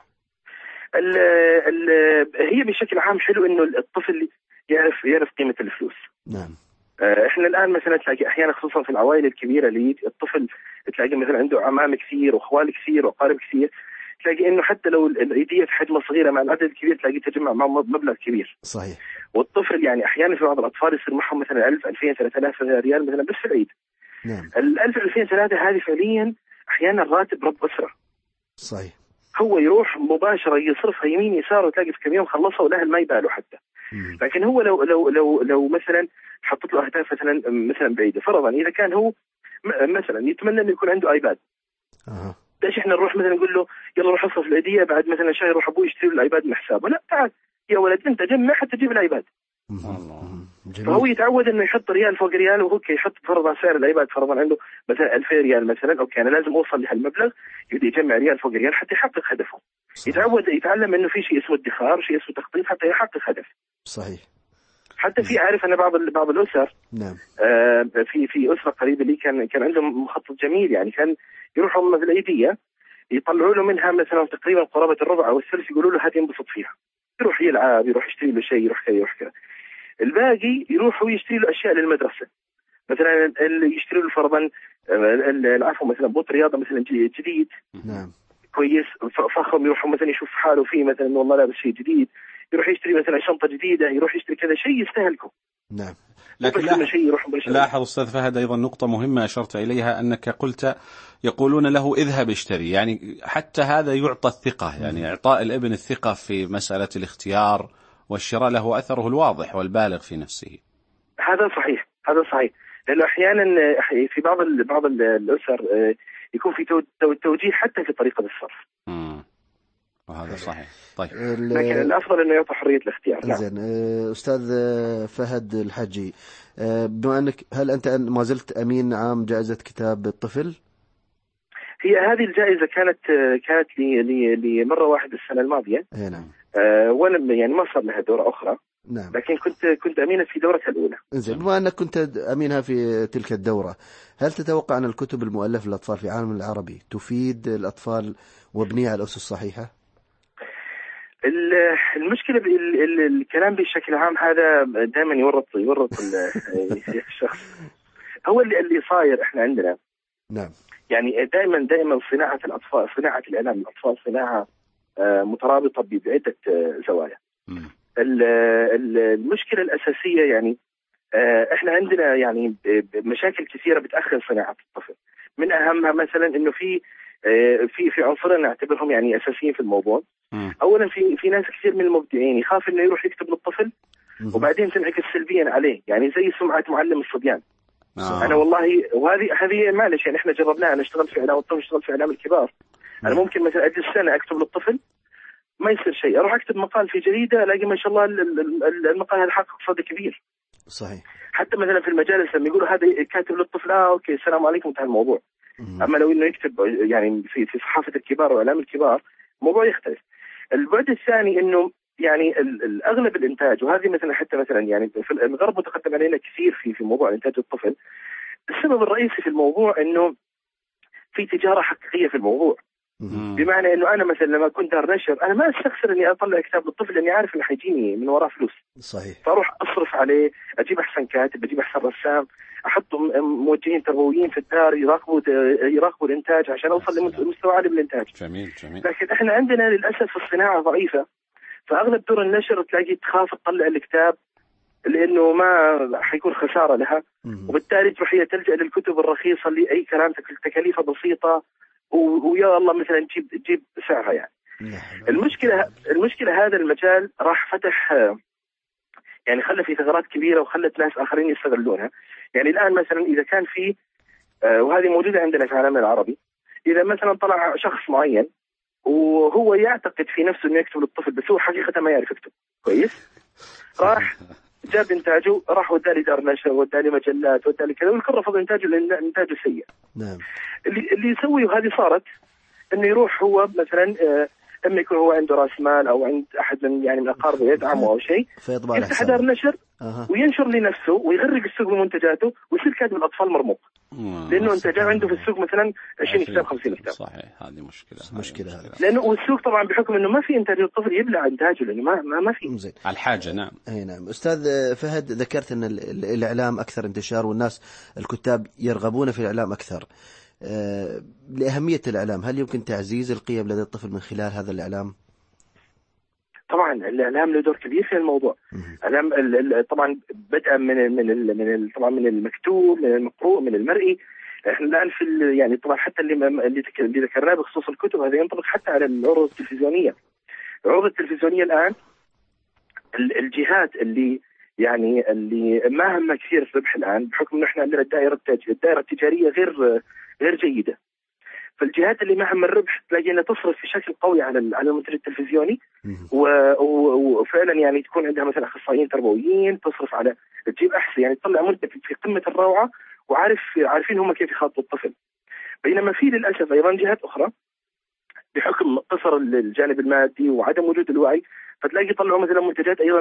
هي بشكل عام حلو انه الطفل يعرف قيمه الفلوس. نعم. احنا الان مثلا تلاقي احيانا خصوصا في العوائل الكبيره اللي الطفل تلاقي مثلا عنده عمام كثير واخوال كثير وقارب كثير، تلاقي انه حتى لو العيديه في حجم صغيره مع العدد الكبير تلاقي تجمع معه مبلغ كبير. صحيح. والطفل يعني احيانا في بعض الاطفال يصير معهم مثلا 1000 2000 3000 ريال مثلا بس في العيد. نعم. 1000 2000 3 هذه فعليا احيانا راتب رب اسره. صحيح. هو يروح مباشره يصرفها يمين يسار وتلاقي في كم يوم خلصها والاهل ما يبالوا حتى. لكن هو لو مثلا حطت له اهداف مثلا بعيده، فرضا اذا كان هو مثلا يتمنى انه يكون عنده ايباد. ليش احنا نروح مثلا نقول له يلا روح اصرف العيديه، بعد مثلا شهر يروح ابوي يشتري له الايباد من حسابه؟ لا، تعال يا ولد انت جمع حتى تجيب الايباد. فهو يتعود انه يحط ريال فوق ريال، وهو يحط فرضا سعر الايباد فرضا عنده مثلا 2000 ريال مثلا، اوكي انا لازم اوصل لهالمبلغ، يبدا يجمع ريال فوق ريال حتى يحقق هدفه. صحيح. يتعلم انه في شيء اسمه ادخار، شيء اسمه تخطيط حتى يحقق هدف. صحيح. حتى في عارف انا بعض الاسر. نعم. في اسره قريبه لي كان عندهم مخطط جميل، يعني كان يروحوا في العيديه يطلعوا له منها مثلا تقريبا قرابه الربع او الثلث، يقولوا له هذه ينبسط فيها، يروح يلعب، يروح يشتري له شيء، يروح كذا يروح كذا. الباقي يروحوا يشتري له اشياء للمدرسه، مثلا اللي يشتري له فرضا العفو مثلا بوت رياضه مثلا جديد. نعم. كويس، فخم، يروحوا مثلا يشوف حاله فيه مثلا انه والله لابس شيء جديد، يروح يشتري مثلا شنطة جديدة، يروح يشتري كذا شيء يستهلكه. نعم. لكن لاحظ أستاذ فهد أيضا نقطة مهمة أشرت إليها، أنك قلت يقولون له اذهب اشتري، يعني حتى هذا يعطى الثقة، يعني إعطاء الابن الثقة في مسألة الاختيار والشراء له أثره الواضح والبالغ في نفسه. هذا صحيح، هذا صحيح، لأنه أحيانا في بعض الأسر يكون في توجيه حتى في طريقة الصرف. وهذا صحيح. طيب، لكن الأفضل أنه يعطى حرية الاختيار. نعم. زين. أستاذ فهد الحجي، بما أنك هل أنت ما زلت أمين عام جائزة كتاب الطفل؟ هي هذه الجائزة كانت لي مرة واحدة السنة الماضية. نعم. وأنا يعني ما صار لها دورة أخرى. نعم. لكن كنت أمينة في دورتها الأولى. زين. بما أنك كنت أمينها في تلك الدورة، هل تتوقع أن الكتب المؤلفة للأطفال في العالم العربي تفيد الأطفال وبنية على الأسس الصحيحة؟ المشكلة الكلام بشكل عام هذا دائما يورط الشخص. هو اللي صاير احنا عندنا. نعم. يعني دائما صناعة الأطفال، صناعة الإعلام للأطفال صناعة مترابطة بعدة زوايا. المشكلة الأساسية يعني احنا عندنا يعني مشاكل كثيرة بتأخر صناعة الطفل. من أهمها مثلا إنه في عنصرين نعتبرهم يعني أساسيين في الموضوع. أولا في ناس كثير من المبدعين يخاف إنه يروح يكتب للطفل وبعدين تنعكس سلبيا عليه، يعني زي سمعة معلم الصبيان. أنا والله وهذه معلش يعني إحنا جربناها. أنا اشتغلت في إعلام الطفل، اشتغلت في إعلام الكبار. أنا ممكن مثلا أجلس سنة أكتب للطفل ما يصير شيء، أروح أكتب مقال في جريدة ألاقي ما شاء الله المقال هذا حقق صدى كبير. صحيح. حتى مثلا في المجالس لما يقولوا هذا كاتب للطفل أوكي السلام عليكم انتهى الموضوع. أما لو إنه يكتب يعني في صحافة الكبار وإعلام الكبار الموضوع يختلف. البعد الثاني إنه يعني الأغلب الإنتاج، وهذه مثلا حتى مثلا يعني في الغرب متقدم علينا كثير في موضوع إنتاج الطفل. السبب الرئيسي في الموضوع إنه في تجارة حقيقية في الموضوع. بمعنى إنه أنا مثلا لما كنت دار نشر أنا ما أستخسر إني أطلع كتاب للطفل لأني عارف إنه حيجيني من وراه فلوس. صحيح. فأروح أصرف عليه، أجيب أحسن كاتب، أجيب أحسن رسام، أحط موجهين تربويين في الدار يراقبوا الإنتاج عشان أوصل لمستوى عالي من الإنتاج. جميل جميل. لكن إحنا عندنا للأسف الصناعة ضعيفة، فأغلب دور النشر تلاقي تخاف تطلع الكتاب لأنه ما حيكون خسارة لها، وبالتالي تروح هي تلجأ للكتب الرخيصة اللي أي كلام تكاليفها بسيطة ويا الله مثلا تجيب سعرها يعني. المشكلة هذا المجال راح فتح يعني خلى في ثغرات كبيرة وخلت ناس آخرين يستغلونها. يعني الآن مثلا إذا كان في وهذه موجودة عندنا في العالم العربي، إذا مثلا طلع شخص معين وهو يعتقد في نفسه إنه يكتب للطفل بس هو حقيقة ما يعرف يكتب كويس، راح جاب إنتاجه، راح ودالي دار نشر، ودالي مجلات، ودالي كذا، والكل رفض إنتاجه لأن إنتاجه سيء. نعم. اللي يسوي وهذه صارت إنه يروح هو مثلا إما يكون هو عنده رأس مال أو عند أحد من يعني من أقاربه يدعمه أو شيء، يفتح دار نشر وينشر لنفسه ويغرق السوق بمنتجاته ويصير كاتب الأطفال مرموق، لأنه أنت جاء عنده في السوق مثلا 20 كتاب 50 كتاب. صحيح، هذه مشكلة هذه. لأنه السوق طبعا بحكم إنه ما في إنتاج الطفل يبلع إنتاجه لأنه ما في الحاجة. نعم. أي نعم. أستاذ فهد، ذكرت أن الإعلام أكثر انتشار والناس الكتاب يرغبون في الإعلام أكثر. لأهمية الإعلام، هل يمكن تعزيز القيم لدى الطفل من خلال هذا الإعلام؟ طبعا الإعلام له دور كبير في الموضوع. الإعلام طبعا بدءا طبعا من المكتوب، من المقروء، من المرئي. احنا الآن في يعني طبعا حتى اللي ذكرناه بخصوص الكتب هذا ينطبق حتى على العروض التلفزيونية. العروض التلفزيونية الآن الجهات اللي ما همها كثير الربح الآن بحكم إنه احنا عندنا الدائرة التجارية غير جيدة. فالجهات اللي ما هم الربح تلاقي انها تصرف في شكل قوي على المنتج التلفزيوني، وفعلا يعني تكون عندها مثلا اخصائيين تربويين تصرف على تجيب احسن يعني تطلع منتج في قمة الروعة عارفين هم كيف يخاطبوا الطفل. بينما في للاسف ايضا جهات اخرى بحكم قصر الجانب المادي وعدم وجود الوعي فتلاقي يطلعوا مثلا منتجات ايضا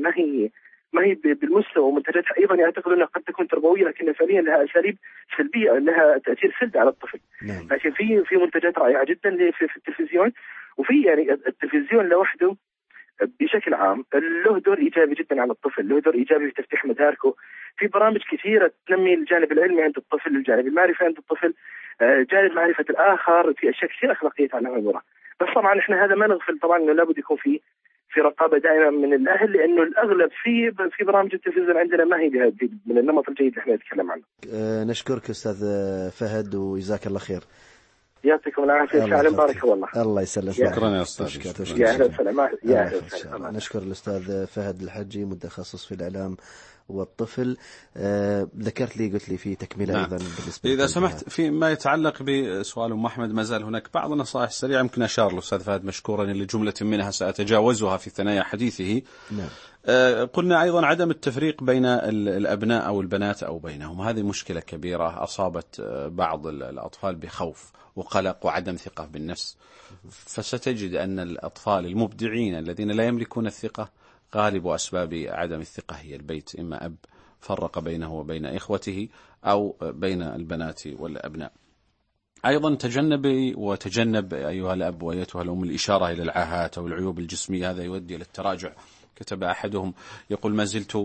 ما هي بالمستوى، ومنتجات ايضا يعتقدوا انها قد تكون تربويه لكن فعليا لها اساليب سلبيه، لها تاثير سلبي على الطفل. نعم. لكن في منتجات رائعه جدا في التلفزيون، وفي يعني التلفزيون لوحده بشكل عام له دور ايجابي جدا على الطفل، له دور ايجابي في تفتيح مداركه. في برامج كثيره تنمي الجانب العلمي عند الطفل، الجانب المعرفي عند الطفل، جانب معرفه الاخر، في اشياء كثير اخلاقيه تعلمها المراه. بس طبعا احنا هذا ما نغفل طبعا انه لابد يكون في في رقابة دائما من الأهل، لأنه الأغلب في برامج التلفزيون عندنا ما هي من النمط الجيد اللي احنا نتكلم عنه. نشكرك أستاذ فهد وجزاك الله خير. يعطيكم العافية فعلا، بارك الله. الله يسلمك. شكرا يا أستاذ. يا أهلا وسهلا. نشكر الأستاذ فهد الحجي، متخصص في الإعلام والطفل. ذكرت لي، قلت لي في تكملة أيضا بالنسبة إذا سمحت فيما يتعلق بسؤال أم أحمد، ما زال هناك بعض النصائح سريعة يمكن أشار الأستاذ فهد مشكورا لجملة منها سأتجاوزها في ثنايا حديثه. نعم. قلنا أيضا عدم التفريق بين الأبناء أو البنات أو بينهم، هذه مشكلة كبيرة أصابت بعض الأطفال بخوف وقلق وعدم ثقة بالنفس. فستجد أن الأطفال المبدعين الذين لا يملكون الثقة غالب أسباب عدم الثقة هي البيت، إما أب فرق بينه وبين إخوته أو بين البنات والأبناء. أيضا تجنب أيها الأب وأيتها الأم الإشارة إلى العاهات أو العيوب الجسمية، هذا يؤدي إلى التراجع. كتب أحدهم يقول: ما زلت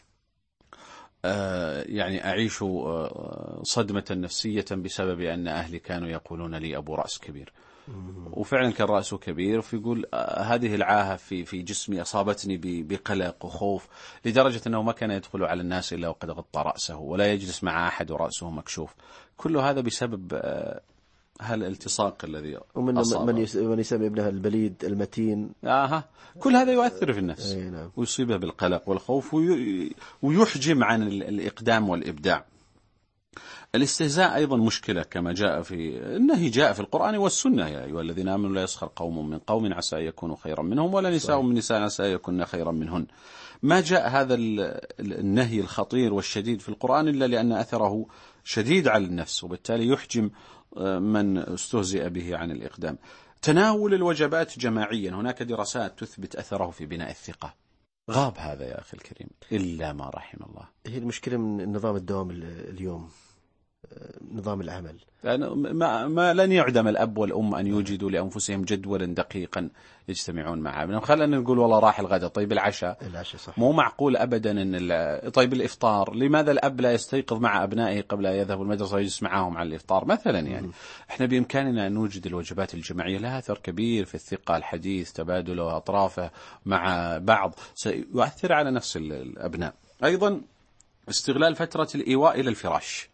يعني أعيش صدمة نفسية بسبب أن أهلي كانوا يقولون لي أبو رأس كبير. وفعلا كان رأسه كبير، فيقول هذه العاهة في جسمي أصابتني بقلق وخوف، لدرجة أنه ما كان يدخل على الناس إلا وقد غطى رأسه، ولا يجلس مع أحد ورأسه مكشوف. كل هذا بسبب هالالتصاق الذي أصابه. من يسمي ابنها البليد المتين. كل هذا يؤثر في النفس نعم. ويصيبه بالقلق والخوف ويحجم عن الإقدام والإبداع. الاستهزاء أيضا مشكلة، كما جاء في النهي، جاء في القرآن والسنة: يا أيها الذين آمنوا لا يسخر قوم من قوم عسى أن يكونوا خيرا منهم ولا نساء من نساء عسى أن يكون خيرا منهن. ما جاء هذا النهي الخطير والشديد في القرآن إلا لأن أثره شديد على النفس، وبالتالي يحجم من استهزئ به عن الإقدام. تناول الوجبات جماعيا، هناك دراسات تثبت أثره في بناء الثقة. غاب هذا يا أخي الكريم إلا ما رحم الله. هي المشكلة من نظام الدوام اليوم، نظام العمل. يعني ما لن يعدم الأب والأم أن يوجدوا لأنفسهم جدولا دقيقا يجتمعون مع ابنهم. خلينا نقول والله راح الغداء، طيب العشاء صح. مو معقول أبدا أن طيب الإفطار، لماذا الأب لا يستيقظ مع أبنائه قبل أن يذهبوا المدرسة ويجلس معهم على الإفطار مثلا؟ يعني إحنا بإمكاننا أن نوجد الوجبات الجماعية، لها أثر كبير في الثقة، الحديث تبادله أطرافه مع بعض سيؤثر على نفس الأبناء. أيضا استغلال فترة الإيواء إلى الفراش.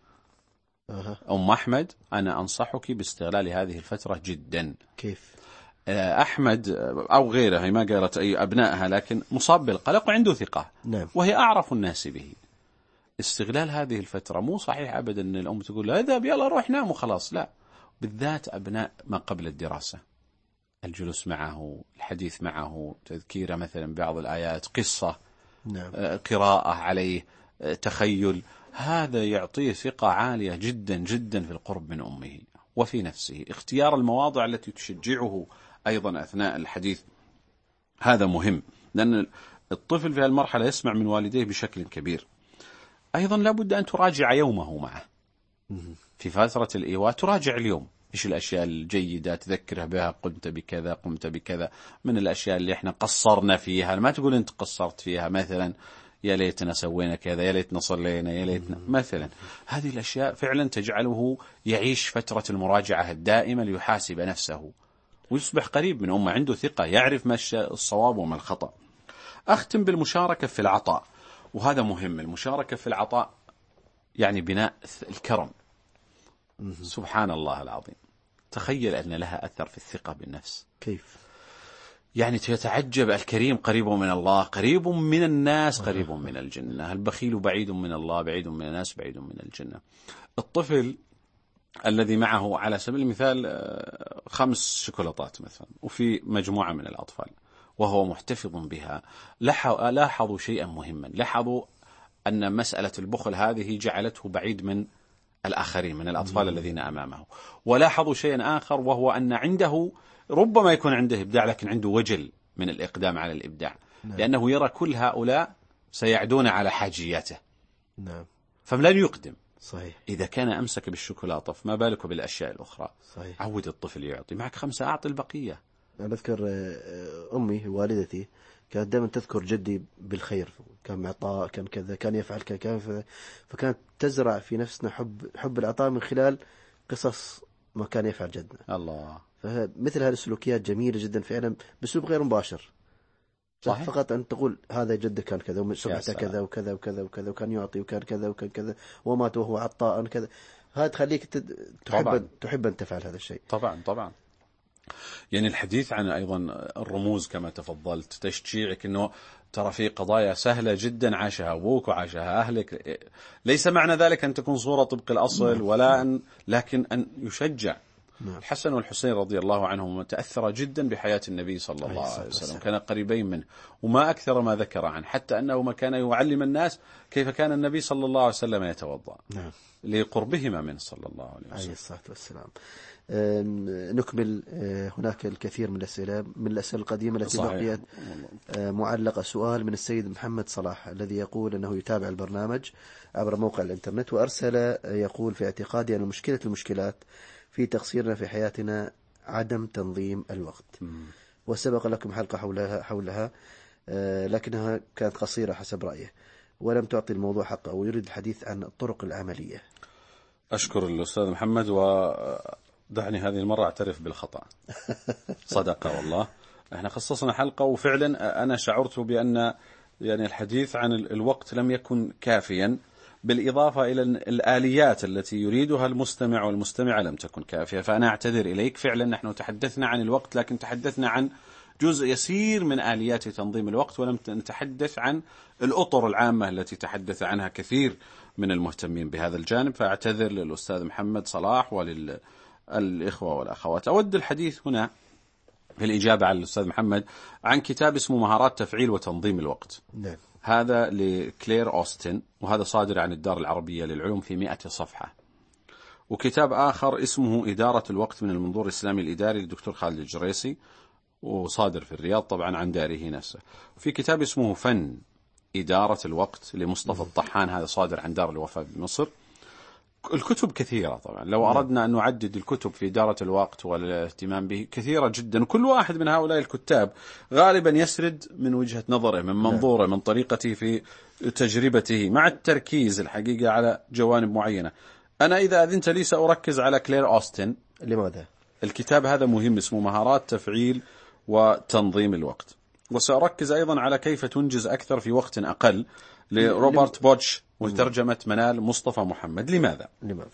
أم أحمد، أنا أنصحك باستغلال هذه الفترة جدا. كيف؟ أحمد أو غيره، هي ما قالت أي أبنائها، لكن مصاب بالقلق وعنده ثقة. نعم. وهي أعرف الناس به. استغلال هذه الفترة مو صحيح أبدا أن الأم تقول لا اذهب يلا روح نام وخلاص، لا، بالذات أبناء ما قبل الدراسة، الجلوس معه، الحديث معه، تذكيره مثلا بعض الآيات، قصة. نعم. قراءة عليه، تخيل، هذا يعطيه ثقة عالية جدا جدا في القرب من أمه وفي نفسه. اختيار المواضع التي تشجعه أيضا أثناء الحديث هذا مهم، لأن الطفل في المرحلة يسمع من والديه بشكل كبير. أيضا لابد أن تراجع يومه معه في فترة الإيواء، تراجع اليوم، إيش الأشياء الجيدة تذكره بها، قمت بكذا قمت بكذا، من الأشياء اللي إحنا قصرنا فيها، ما تقول أنت قصرت فيها، مثلا يا ليتنا سوينا كذا، يا ليتنا صلينا، يا ليتنا مثلا. هذه الأشياء فعلا تجعله يعيش فترة المراجعة الدائمة ليحاسب نفسه ويصبح قريب من أمه، عنده ثقة، يعرف ما الصواب وما الخطأ. أختم بالمشاركة في العطاء، وهذا مهم. المشاركة في العطاء يعني بناء الكرم. سبحان الله العظيم، تخيل أن لها أثر في الثقة بالنفس. كيف؟ يعني تتعجب، الكريم قريب من الله، قريب من الناس، قريب من الجنة. البخيل بعيد من الله، بعيد من الناس، بعيد من الجنة. الطفل الذي معه على سبيل المثال 5 شوكولاتات مثلا، وفي مجموعة من الأطفال وهو محتفظ بها، لاحظوا شيئا مهما، لاحظوا أن مسألة البخل هذه جعلته بعيد من الآخرين، من الأطفال الذين أمامه. ولاحظوا شيئا آخر، وهو أن عنده، ربما يكون عنده إبداع، لكن عنده وجل من الإقدام على الإبداع. نعم. لأنه يرى كل هؤلاء سيعدون على حاجياته. نعم. فلن يقدم. صحيح. إذا كان أمسك بالشوكولاتة فما بالك بالأشياء الأخرى. صحيح. عود الطفل يعطي، معك 5 أعطي البقية. أنا أذكر أمي والدتي كانت دائما تذكر جدي بالخير، كان معطاء، كان كذا، كان يفعل كذا، فكانت تزرع في نفسنا حب العطاء من خلال قصص ما كان يفعل جدنا. الله. فمثل هذه السلوكيات جميلة جدا فعلا، بأسلوب غير مباشر. صحيح. فقط أن تقول هذا جده كان كذا وسمعته كذا وكذا وكذا وكذا وكان يعطي وكان كذا وكان كذا ومات وهو عطاء كذا. هذا تخليك تحب أن تفعل هذا الشيء. طبعا يعني الحديث عن أيضا الرموز كما تفضلت، تشجيعك أنه ترى في قضايا سهلة جدا عاشها أبوك وعاشها أهلك، ليس معنى ذلك أن تكون صورة طبق الأصل ولا لكن أن يشجع. الحسن والحسين رضي الله عنهم تأثر جدا بحياة النبي صلى الله عليه وسلم، كان قريبين منه، وما أكثر ما ذكر عنه، حتى أنه ما كان يعلم الناس كيف كان النبي صلى الله عليه وسلم يتوضأ لقربهما منه صلى الله عليه وسلم عليه الصلاة والسلام. نكمل. هناك الكثير من الأسئلة القديمة التي بقيت معلقة. سؤال من السيد محمد صلاح الذي يقول أنه يتابع البرنامج عبر موقع الإنترنت، وأرسل يقول: في اعتقادي أن مشكلة المشكلات في تقصيرنا في حياتنا عدم تنظيم الوقت، وسبق لكم حلقة حولها لكنها كانت قصيرة حسب رأيه، ولم تعطي الموضوع حقه، ويريد الحديث عن الطرق العملية. أشكر الأستاذ محمد، ودعني هذه المرة أعترف بالخطأ. صدق والله، احنا خصصنا حلقة وفعلا أنا شعرت بأن يعني الحديث عن الوقت لم يكن كافيا، بالإضافة إلى الآليات التي يريدها المستمع والمستمعة لم تكن كافية، فأنا أعتذر إليك. فعلا نحن تحدثنا عن الوقت، لكن تحدثنا عن جزء يسير من آليات تنظيم الوقت، ولم نتحدث عن الأطر العامة التي تحدث عنها كثير من المهتمين بهذا الجانب. فأعتذر للأستاذ محمد صلاح وللإخوة والأخوات. أود الحديث هنا في الإجابة على الأستاذ محمد عن كتاب اسمه مهارات تفعيل وتنظيم الوقت. نعم. هذا لكلير أوستن، وهذا صادر عن الدار العربية للعلوم في 100 صفحة. وكتاب آخر اسمه إدارة الوقت من المنظور الإسلامي الإداري للدكتور خالد الجريسي، وصادر في الرياض طبعا عن داره نفسه. وفي كتاب اسمه فن إدارة الوقت لمصطفى الطحان، هذا صادر عن دار الوفاء بمصر. الكتب كثيرة طبعا، لو أردنا أن نعدد الكتب في إدارة الوقت والاهتمام به كثيرة جدا، وكل واحد من هؤلاء الكتاب غالبا يسرد من وجهة نظره، من منظوره، من طريقته في تجربته، مع التركيز الحقيقة على جوانب معينة. أنا إذا أذنت لي سأركز على كلير أوستن. لماذا؟ الكتاب هذا مهم، اسمه مهارات تفعيل وتنظيم الوقت. وسأركز أيضا على كيف تنجز أكثر في وقت أقل لروبرت بوتش، وترجمة منال مصطفى محمد. لماذا؟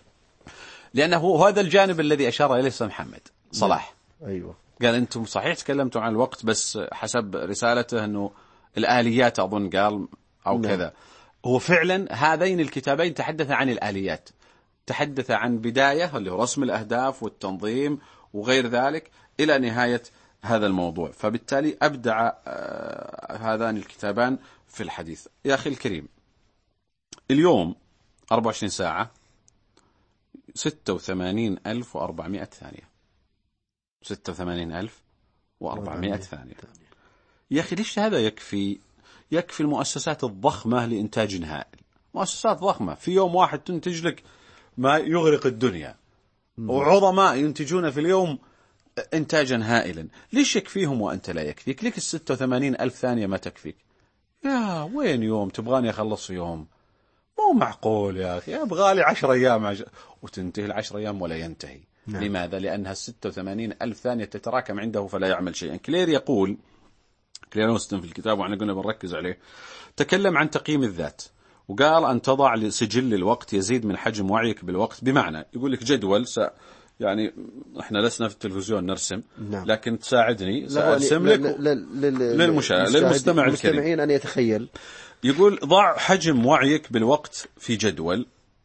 لأنه هذا الجانب الذي أشار إليه الأستاذ محمد صلاح. أيوة. قال أنتم صحيح تكلمتم عن الوقت، بس حسب رسالته أنه الآليات أظن قال أو كذا. هو فعلا هذين الكتابين تحدث عن الآليات، تحدث عن بداية اللي هو رسم الأهداف والتنظيم وغير ذلك إلى نهاية هذا الموضوع. فبالتالي أبدع هذان الكتابان في الحديث. يا أخي الكريم، اليوم 24 ساعة 86,400 ثانية. 86,400 ثانية. يا أخي ليش هذا يكفي المؤسسات الضخمة لإنتاج هائل، مؤسسات ضخمة في يوم واحد تنتج لك ما يغرق الدنيا، وعظماء ينتجون في اليوم إنتاجا هائلا. ليش يكفيهم وأنت لا يكفيك؟ ليك 86,000 ثانية ما تكفيك؟ يا وين يوم تبغاني أخلص في يوم؟ مو معقول يا أخي، أبغالي 10 أيام وتنتهي 10 أيام ولا ينتهي. نعم. لماذا؟ لأنها 86,000 ثانية تتراكم عنده فلا يعمل شيئا. كلير يقول، كلير أوستن في الكتاب وعنا قلنا بنركز عليه، تكلم عن تقييم الذات، وقال أن تضع سجل الوقت يزيد من حجم وعيك بالوقت. بمعنى يقول لك جدول يعني احنا لسنا في التلفزيون نرسم. نعم. لكن تساعدني سأرسم لك للمستمع الكريم أن يتخيل. يقول ضع حجم وعيك بالوقت في جدول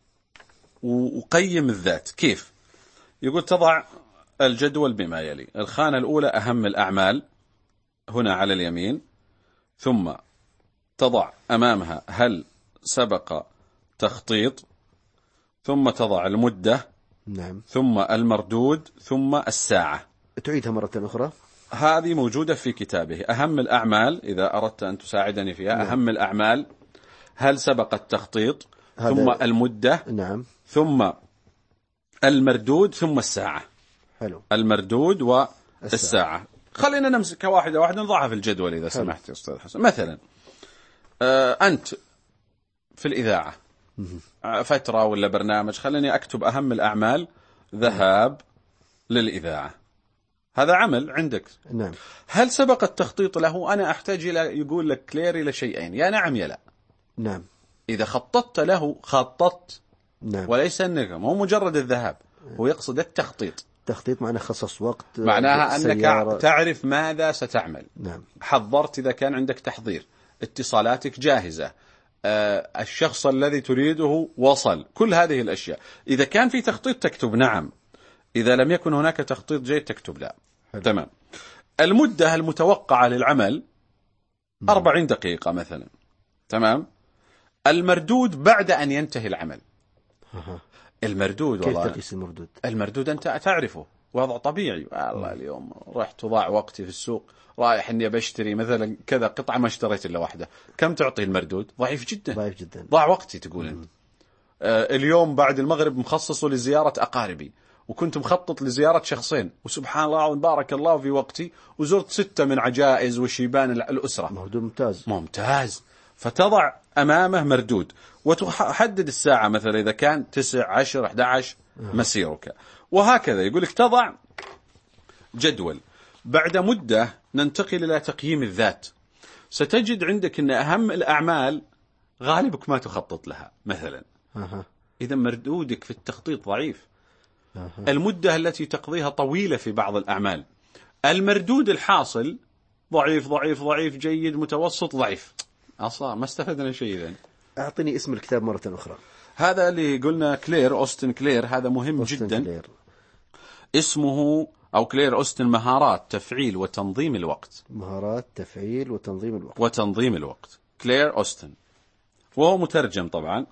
وقيم الذات. كيف؟ يقول تضع الجدول بما يلي: الخانة الأولى أهم الأعمال هنا على اليمين، ثم تضع أمامها هل سبق تخطيط، ثم تضع المدة، نعم، ثم المردود، ثم الساعة. تعيدها مرة أخرى. هذه موجودة في كتابه. أهم الأعمال إذا أردت أن تساعدني فيها. نعم. أهم الأعمال، هل سبق التخطيط، ثم المدة، نعم، ثم المردود، ثم الساعة. حلو. المردود والساعة. خلينا نمسك واحدة واحدة نضعها في الجدول إذا سمحت يا أستاذ حسن. مثلا أنت في الإذاعة فترة ولا برنامج، خليني أكتب أهم الأعمال: ذهاب للإذاعة، هذا عمل عندك. نعم. هل سبق التخطيط له؟ أنا أحتاج إلى، يقول لك كلير، إلى شيئين، يا نعم يا لا. نعم. إذا خططت له خططت. نعم. وليس أنك مو مجرد الذهاب، هو يقصد التخطيط. تخطيط معناه خصص وقت، معناها أنك تعرف ماذا ستعمل. نعم. حضرت إذا كان عندك تحضير، اتصالاتك جاهزة، الشخص الذي تريده وصل، كل هذه الأشياء. إذا كان في تخطيط تكتب نعم، إذا لم يكن هناك تخطيط جيد تكتب لا. تمام. المدة المتوقعة للعمل 40 دقيقة مثلا. تمام. المردود بعد أن ينتهي العمل. المردود، كيف والله تقيس المردود؟ المردود أنت تعرفه، وضع طبيعي. والله اليوم رحت وضاع وقتي في السوق، رايح إني بشتري مثلا كذا قطعة، ما اشتريت إلا واحدة، كم تعطي المردود؟ ضعيف جدا. ضعيف جدا. ضاع وقتي تقول أنت. اليوم بعد المغرب مخصصه لزيارة أقاربي، وكنت مخطط لزيارة شخصين، وسبحان الله وبارك الله في وقتي، وزرت 6 من عجائز وشيبان الأسرة. مردود ممتاز. ممتاز. فتضع أمامه مردود، وتحدد الساعة مثلا إذا كان 9 10 11 مسيرك، وهكذا. يقولك تضع جدول. بعد مدة ننتقل إلى تقييم الذات. ستجد عندك أن أهم الأعمال غالبك ما تخطط لها مثلا. إذا مردودك في التخطيط ضعيف. المدة التي تقضيها طويلة في بعض الأعمال. المردود الحاصل ضعيف ضعيف ضعيف جيد متوسط ضعيف. أصلا ما استفدنا شيء ذا. أعطني اسم الكتاب مرة أخرى. هذا اللي قلنا كلير، أوستن كلير، هذا مهم جدا. كلير. اسمه أو كلير أوستن، مهارات تفعيل وتنظيم الوقت. مهارات تفعيل وتنظيم الوقت. وتنظيم الوقت، كلير أوستن، وهو مترجم طبعا.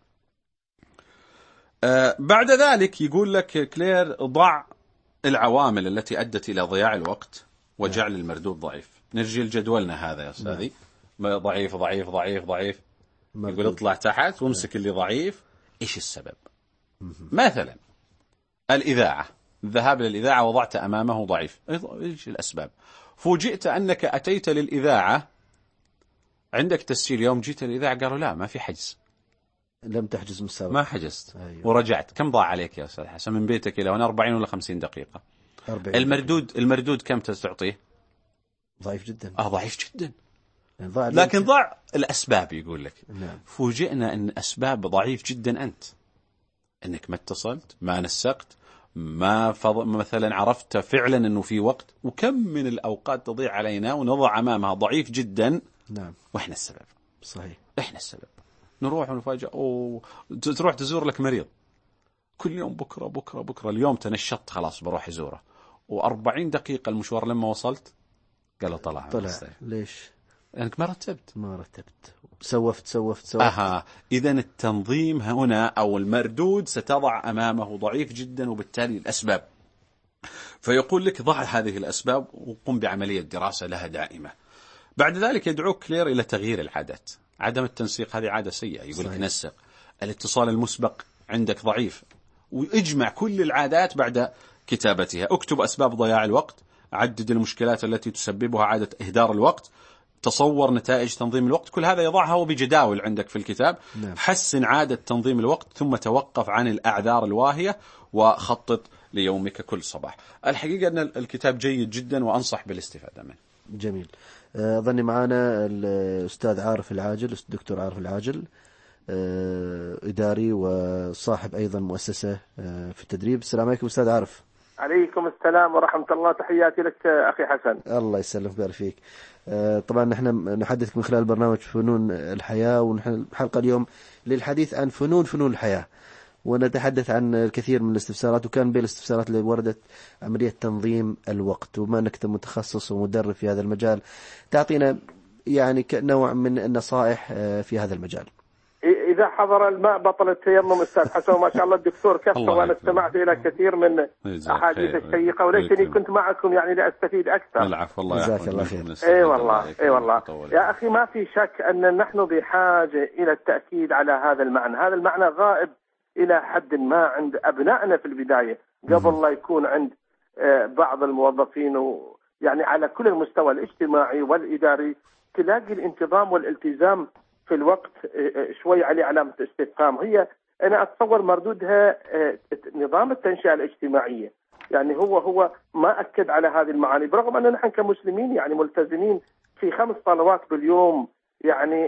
بعد ذلك يقول لك كلير ضع العوامل التي أدت إلى ضياع الوقت وجعل المردود ضعيف. نرجي لجدولنا هذا يا أستاذي. ضعيف ضعيف ضعيف ضعيف. يقول اطلع تحت وامسك اللي ضعيف. إيش السبب؟ مثلا الإذاعة، الذهاب للإذاعة وضعت أمامه ضعيف. إيش الأسباب؟ فوجئت أنك أتيت للإذاعة، عندك تسجيل، يوم جيت للإذاعة قالوا لا ما في حجز. لم تحجز من السابق. ما حجزت. أيوة. ورجعت. كم ضاع عليك يا أستاذ حسن من بيتك إلى هنا؟ 40 ولا 50 دقيقة. 40 المردود كم تعطيه؟ ضعيف جدا. ضعيف جدا. يعني لكن ضع الأسباب. يقول لك نعم. فوجئنا أن أسباب ضعيف جدا أنت، أنك ما اتصلت، ما نسقت، ما مثلا عرفت فعلا أنه في وقت، وكم من الأوقات تضيع علينا ونضع أمامها ضعيف جدا. نعم. وإحنا السبب. صحيح. إحنا السبب. نروح ونفاجأ، تروح تزور لك مريض كل يوم، بكرة بكرة بكرة، اليوم تنشطت خلاص بروح أزوره، و40 دقيقة المشوار، لما وصلت قالوا طلع. ليش؟ لأنك ما رتبت. سوفت. إذن التنظيم هنا أو المردود ستضع أمامه ضعيف جدا، وبالتالي الأسباب. فيقول لك ضع هذه الأسباب وقم بعملية دراسة لها دائمة. بعد ذلك يدعوك كلير إلى تغيير العادات. عدم التنسيق هذه عادة سيئة. يقول لك نسق. الاتصال المسبق عندك ضعيف، واجمع كل العادات بعد كتابتها. اكتب أسباب ضياع الوقت، عدد المشكلات التي تسببها عادة إهدار الوقت، تصور نتائج تنظيم الوقت. كل هذا يضعها وبجداول عندك في الكتاب. نعم. حسن عادة تنظيم الوقت، ثم توقف عن الأعذار الواهية وخطط ليومك كل صباح. الحقيقة أن الكتاب جيد جدا وأنصح بالاستفادة منه. جميل. أظني معنا الأستاذ عارف العاجل، الدكتور عارف العاجل، إداري وصاحب أيضا مؤسسة في التدريب. السلام عليكم أستاذ عارف. عليكم السلام ورحمة الله. تحياتي لك أخي حسن. الله يسلمك ويبارك فيك. طبعا نحن نحدث من خلال برنامج فنون الحياة، ونحن الحلقة اليوم للحديث عن فنون الحياة، ونتحدث عن الكثير من الاستفسارات، وكان بين الاستفسارات اللي وردت عملية تنظيم الوقت. وما أنك متخصص ومدرب في هذا المجال، تعطينا يعني نوع من النصائح في هذا المجال. إذا حضر الماء بطل التيمم أستاذ حسن. ما شاء الله الدكتور كفى، وأنا استمعت إلى كثير من أحاديث الشيقة، وليتني كنت معكم يعني لأستفيد أكثر. العفو، الله جزاك الله خير. أي والله يا أخي، ما في شك أن نحن بحاجة إلى التأكيد على هذا المعنى. هذا المعنى غائب إلى حد ما عند أبنائنا في البداية، قبل لا يكون عند بعض الموظفين، يعني على كل المستوى الاجتماعي والإداري. تلاقي الانتظام والالتزام في الوقت شوي عليه علامة استفهام. هي أنا أتصور مردودها نظام التنشئة الاجتماعية. يعني هو ما أكد على هذه المعاني، برغم أننا نحن كمسلمين يعني ملتزمين في 5 صلوات باليوم، يعني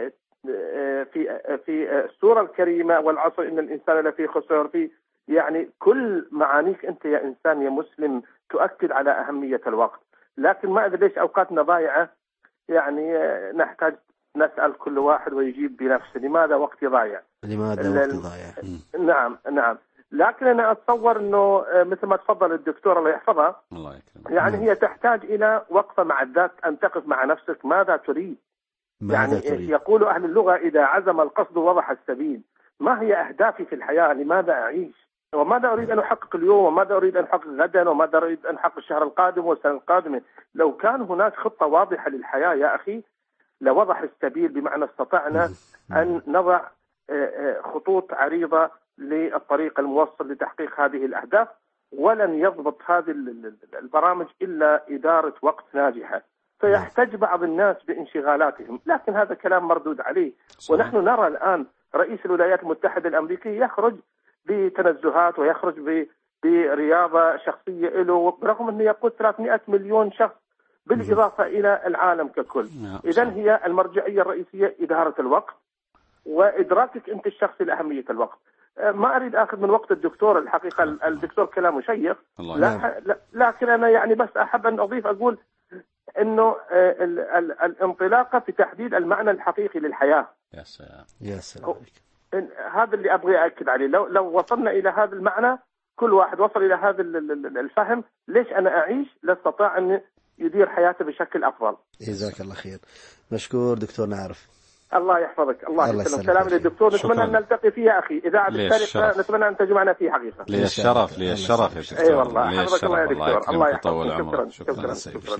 في السورة الكريمة والعصر إن الإنسان لفي خسر، في يعني كل معانيك أنت يا إنسان يا مسلم تؤكد على أهمية الوقت. لكن ما أدري ليش أوقاتنا ضايعة، يعني نحتاج نسأل كل واحد ويجيب بنفسه لماذا وقتي ضايع. لماذا وقتي ضايع؟ نعم. لكن أنا أتصور أنه مثل ما تفضل الدكتور الله يحفظها، الله يكرمك، يعني هي تحتاج إلى وقفة مع الذات، أن تقف مع نفسك ماذا تريد. يعني يقول أهل اللغة إذا عزم القصد وضح السبيل. ما هي أهدافي في الحياة؟ لماذا أعيش؟ وماذا أريد أن أحقق اليوم؟ وماذا أريد أن أحقق غدا؟ وماذا أريد أن أحقق الشهر القادم والسنة القادمة؟ لو كان هناك خطة واضحة للحياة يا أخي لوضح السبيل، بمعنى استطعنا أن نضع خطوط عريضة للطريق الموصل لتحقيق هذه الأهداف. ولن يضبط هذه البرامج إلا إدارة وقت ناجحة. فيحتاج بعض الناس بانشغالاتهم، لكن هذا كلام مردود عليه. ونحن نرى الآن رئيس الولايات المتحدة الأمريكية يخرج بتنزهات ويخرج برياضة شخصية له، برغم أنه يقود 300 مليون شخص بالإضافة إلى العالم ككل. إذن هي المرجعية الرئيسية إدارة الوقت وإدراكك أنت الشخصي لأهمية الوقت. ما أريد أخذ من وقت الدكتور، الحقيقة الدكتور كلامه شيق، لكن أنا يعني بس أحب أن أضيف أقول أنه الانطلاقة في تحديد المعنى الحقيقي للحياة. يا سلام. هذا اللي أبغي أكد عليه. لو وصلنا إلى هذا المعنى، كل واحد وصل إلى هذا الفهم، ليش أنا أعيش، لاستطاع أن يدير حياته بشكل أفضل. جزاك الله خير. مشكور دكتورنا عارف. الله يحفظك. الله يسلمك. سلام للدكتور. نتمنى أن نلتقي فيها أخي إذاعة الشرق، نتمنى أن تجمعنا فيه حقيقة. لي الشرف يا دكتور. أي والله. حفظك الله يا دكتور. الله يحفظك. شكرا.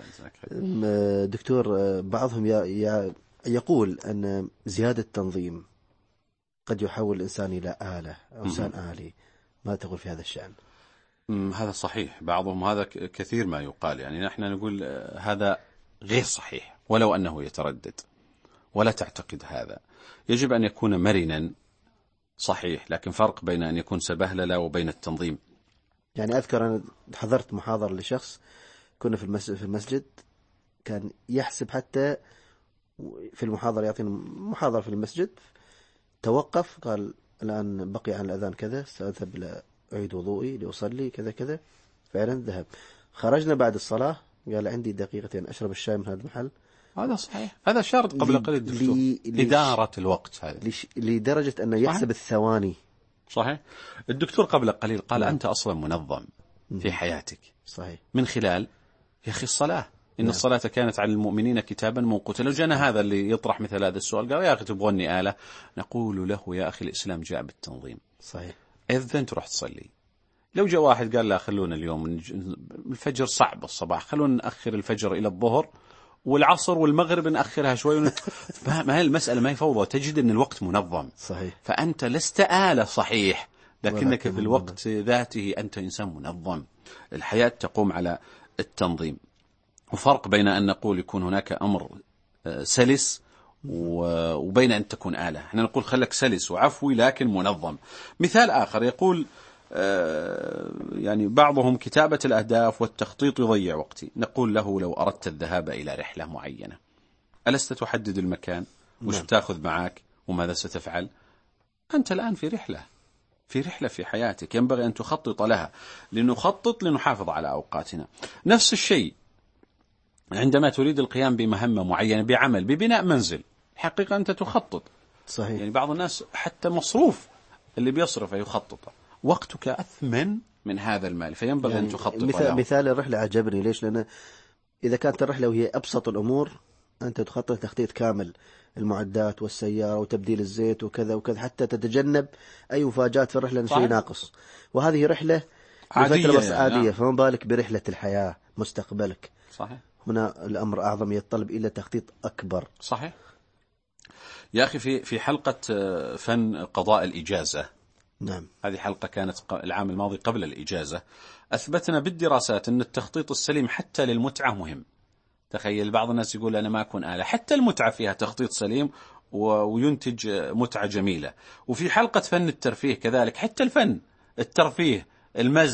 دكتور، بعضهم يقول أن زيادة التنظيم قد يحول الإنسان إلى آلة أو إنسان آلي. ما تقول في هذا الشأن؟ هذا صحيح. بعضهم هذا كثير ما يقال، يعني نحن نقول هذا غير صحيح ولو أنه يتردد، ولا تعتقد هذا. يجب أن يكون مرنا صحيح، لكن فرق بين أن يكون سبهللة وبين التنظيم. يعني أذكر أنا حضرت محاضرة لشخص، كنا في المسجد كان يحسب حتى في المحاضرة، يعطينا محاضرة في المسجد، توقف قال الآن بقي عن الأذان كذا، سأذهب أعيد وضوئي لأصلي كذا كذا. فعلا ذهب. خرجنا بعد الصلاة قال عندي دقيقتين أشرب الشاي من هذا المحل. هذا صحيح. هذا شرط قبل قليل الدكتور. إدارة الوقت هذا لدرجة أنه يحسب الثواني. صحيح. الدكتور قبل قليل قال أنت أصلا منظم في حياتك. صحيح. من خلال يا أخي الصلاة. إن الصلاة كانت على المؤمنين كتابا موقوتا. لو جانا هذا اللي يطرح مثل هذا السؤال قال يا أخي تبغوني آلة، نقول له يا أخي الإسلام جاء بالتنظيم. صحيح. إذن تروح تصلي. لو جاء واحد قال لا خلونا اليوم الفجر صعب الصباح، خلونا نأخر الفجر إلى الظهر والعصر والمغرب نأخرها شوي ما هي المسألة ما هي فوضى. تجد أن الوقت منظم. صحيح. فأنت لست آلة صحيح، لكنك في الوقت ذاته أنت إنسان منظم. الحياة تقوم على التنظيم. وفرق بين أن نقول يكون هناك أمر سلس وبين أن تكون آلة. احنا نقول خلك سلس وعفوي لكن منظم. مثال آخر يقول يعني بعضهم كتابة الأهداف والتخطيط يضيع وقتي. نقول له لو أردت الذهاب إلى رحلة معينة ألست تحدد المكان وش بتاخذ معك وماذا ستفعل؟ أنت الآن في رحلة في حياتك، ينبغي أن تخطط لها. لنخطط لنحافظ على أوقاتنا. نفس الشيء عندما تريد القيام بمهمة معينة، بعمل، ببناء منزل، حقيقة أنت تخطط. صحيح. يعني بعض الناس حتى مصروف اللي بيصرفه يخططه. وقتك أثمن من هذا المال، فينبغي أن تخطط له. مثال الرحلة عجبني. ليش؟ لأن إذا كانت الرحلة وهي أبسط الأمور أنت تخطط تخطيط كامل، المعدات والسيارة وتبديل الزيت وكذا وكذا، حتى تتجنب أي مفاجآت في الرحلة، شيء ناقص. وهذه رحلة عادية بس عادية. فما بالك برحلة الحياة مستقبلك. صحيح. هنا الأمر أعظم، يتطلب إلى تخطيط أكبر. صحيح. يا أخي في حلقة فن قضاء الإجازة، نعم، هذه حلقة كانت العام الماضي قبل الإجازة، أثبتنا بالدراسات أن التخطيط السليم حتى للمتعة مهم. تخيل بعض الناس يقول أنا ما أكون آلة، حتى المتعة فيها تخطيط سليم وينتج متعة جميلة. وفي حلقة فن الترفيه كذلك، حتى الفن، الترفيه، المزح،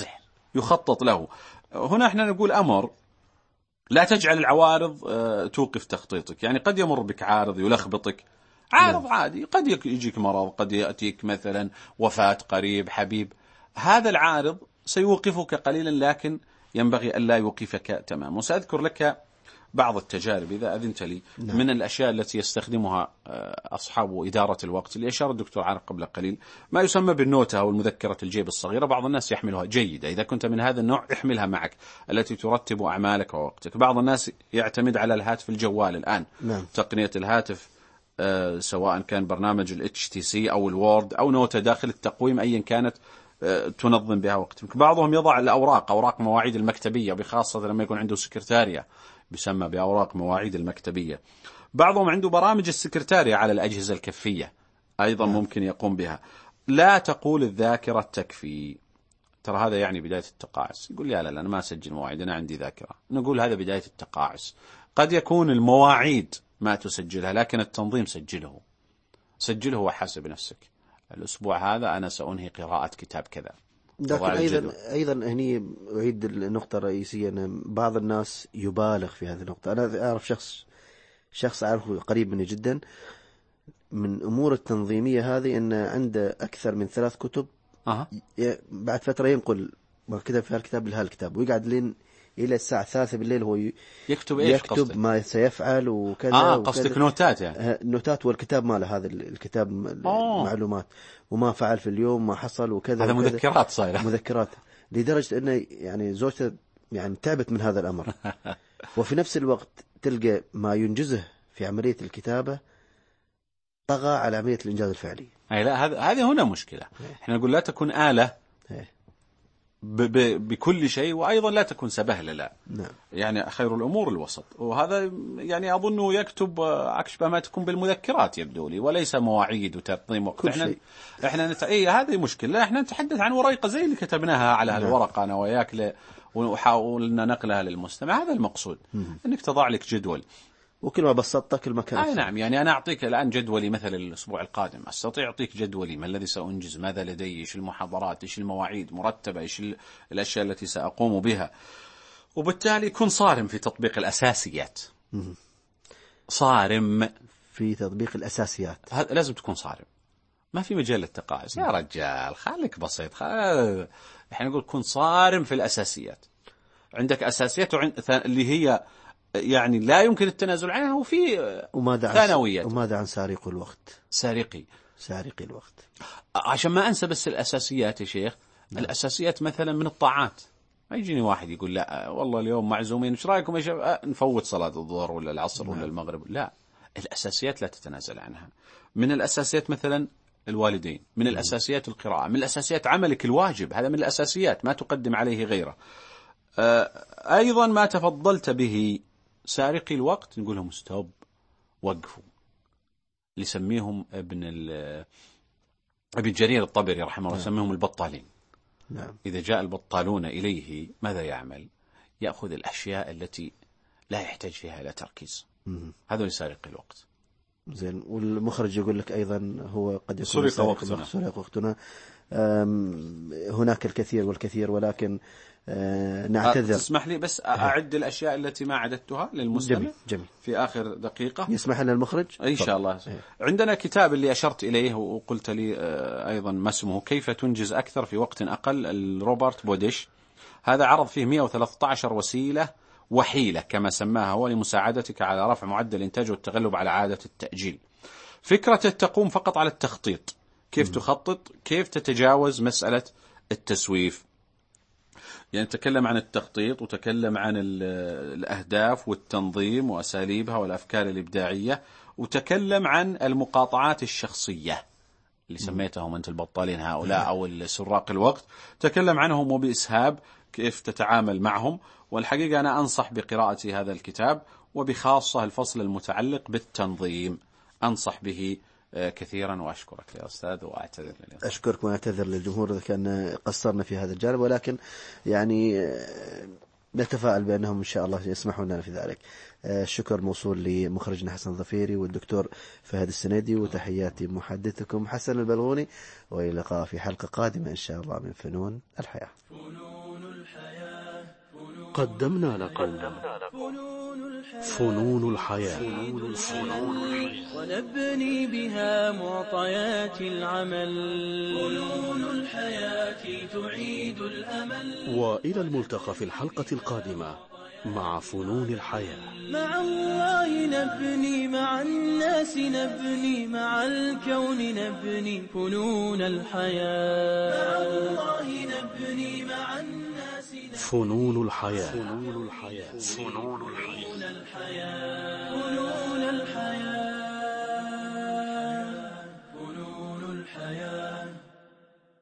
يخطط له. هنا احنا نقول أمر لا تجعل العوارض توقف تخطيطك. يعني قد يمر بك عارض يلخبطك، عارض عادي، قد يجيك مرض، قد يأتيك مثلا وفاة قريب حبيب، هذا العارض سيوقفك قليلا، لكن ينبغي أن لا يوقفك تماما. وسأذكر لك بعض التجارب إذا أذنت لي من الأشياء التي يستخدمها أصحاب إدارة الوقت، اللي أشار الدكتور عارف قبل قليل، ما يسمى بالنوتة أو المذكرة الجيب الصغيرة. بعض الناس يحملها جيدة، إذا كنت من هذا النوع احملها معك، التي ترتب أعمالك ووقتك. بعض الناس يعتمد على الهاتف الجوال الآن. تقنية الهاتف سواء كان برنامج ال HTC أو الوورد أو نوتة داخل التقويم أيا كانت تنظم بها وقتك. بعضهم يضع الأوراق، أوراق مواعيد المكتبية، بخاصة لما يكون عنده سكرتارية بيسمى بأوراق مواعيد المكتبية. بعضهم عنده برامج السكرتارية على الأجهزة الكفية أيضا ممكن يقوم بها. لا تقول الذاكرة تكفي، ترى هذا يعني بداية التقاعس. يقول لا أنا ما أسجل مواعيد، أنا عندي ذاكرة. نقول هذا بداية التقاعس. قد يكون المواعيد ما تسجلها، لكن التنظيم سجله وحاسب نفسك. الأسبوع هذا أنا سأنهي قراءة كتاب كذا. لكن أيضا هني أعيد النقطة الرئيسية أن بعض الناس يبالغ في هذه النقطة. أنا أعرف شخص أعرفه قريب مني جدا، من أمور التنظيمية هذه أن عنده أكثر من 3 كتب. بعد فترة ينقل ما كتب في هالكتاب لهالكتاب، ويقعد لين إلى الساعة 3 بالليل هو يكتب ما سيفعل وكذا. قصدك نوتات؟ يعني نوتات، والكتاب ماله هذا الكتاب معلومات وما فعل في اليوم ما حصل وكذا. هذا مذكرات صايرة، مذكرات، لدرجة أنه يعني زوجته يعني تعبت من هذا الأمر. وفي نفس الوقت تلقى ما ينجزه في عملية الكتابة طغى على عملية الإنجاز الفعلي. لا هذه هنا مشكلة. احنا نقول لا تكون آلة بكل شيء، وأيضا لا تكون سبهلة. لا يعني خير الأمور الوسط. وهذا يعني أظنه يكتب أكشبه ما تكون بالمذكرات يبدو لي، وليس مواعيد وتنظيم وقت. احنا هذه مشكلة. احنا نتحدث عن ورقة زي اللي كتبناها على الورقة أنا وياك وحاولنا نقلها للمستمع. هذا المقصود، أنك تضع لك جدول، وكل ما بسطتك كل ما كان نعم. يعني أنا أعطيك الآن جدولي مثل الأسبوع القادم، أستطيع أعطيك جدولي ما الذي سأنجز، ماذا لدي، إيش المحاضرات، إيش المواعيد مرتبة، إيش الأشياء التي سأقوم بها. وبالتالي كن صارم في تطبيق الأساسيات. صارم في تطبيق الأساسيات، لازم تكون صارم. ما في مجال للتقاعس يا رجال، خليك بسيط. احنا نقول كن صارم في الأساسيات. عندك أساسيات اللي هي يعني لا يمكن التنازل عنها، وفي ثانويات. وماذا عن سارق الوقت؟ سارقي الوقت. عشان ما أنسى بس الأساسيات يا شيخ. الأساسيات مثلا من الطاعات، ما يجيني واحد يقول لا والله اليوم معزومين، ايش رايكم يا شباب نفوت صلاة الظهر ولا العصر ولا المغرب. لا، الأساسيات لا تتنازل عنها. من الأساسيات مثلا الوالدين، من الأساسيات القراءة، من الأساسيات عملك الواجب، هذا من الأساسيات ما تقدم عليه غيره. أيضا ما تفضلت به سارقي الوقت، نقول لهم ستوب، وقفوا. اللي يسميهم ابن جرير الطبري رحمه الله يسميهم البطالين. إذا جاء البطالون إليه ماذا يعمل؟ يأخذ الأشياء التي لا يحتاج فيها إلى تركيز. هذا لسارق الوقت. زين. والمخرج يقول لك أيضا هو قد يكون سرق وقتنا. هناك الكثير والكثير، ولكن نعتذر. تسمح لي بس أعد الأشياء التي ما عددتها للمستمع. جميل. في آخر دقيقة يسمح لنا المخرج إن شاء الله. عندنا كتاب اللي أشرت إليه وقلت لي أيضا ما اسمه، كيف تنجز أكثر في وقت أقل، روبرت بوديش. هذا عرض فيه 113 وسيلة وحيلة كما سماها هو لمساعدتك على رفع معدل الإنتاج والتغلب على عادة التأجيل. فكرة تقوم فقط على التخطيط، كيف تخطط، كيف تتجاوز مسألة التسويف. يعني تكلم عن التخطيط، وتكلم عن الأهداف والتنظيم وأساليبها والأفكار الإبداعية، وتكلم عن المقاطعات الشخصية اللي سميتهم أنت البطالين هؤلاء أو السراق الوقت. تكلم عنهم وبإسهاب كيف تتعامل معهم. والحقيقة أنا أنصح بقراءة هذا الكتاب، وبخاصة الفصل المتعلق بالتنظيم أنصح به كثيرا. وأشكرك يا أستاذ وأعتذر للجمهور. أشكرك وأعتذر للجمهور إذا كان قصرنا في هذا الجانب، ولكن يعني نتفائل بأنهم إن شاء الله يسمحون لنا في ذلك. الشكر موصول لمخرجنا حسن ظفيري والدكتور فهد السندي، وتحياتي محدثكم حسن البلغوني، وإلى اللقاء في حلقة قادمة إن شاء الله من فنون الحياة. قدمنا لكم فنون الحياة ونبني بها معطيات العمل. فنون الحياة تعيد الأمل. وإلى الملتقى في الحلقة القادمة مع فنون الحياة. مع الله نبني، مع الناس نبني، مع الكون نبني فنون الحياة. مع الله نبني، مع الناس نبني فنون الحياة. فنون الحياة. فنون الحياة.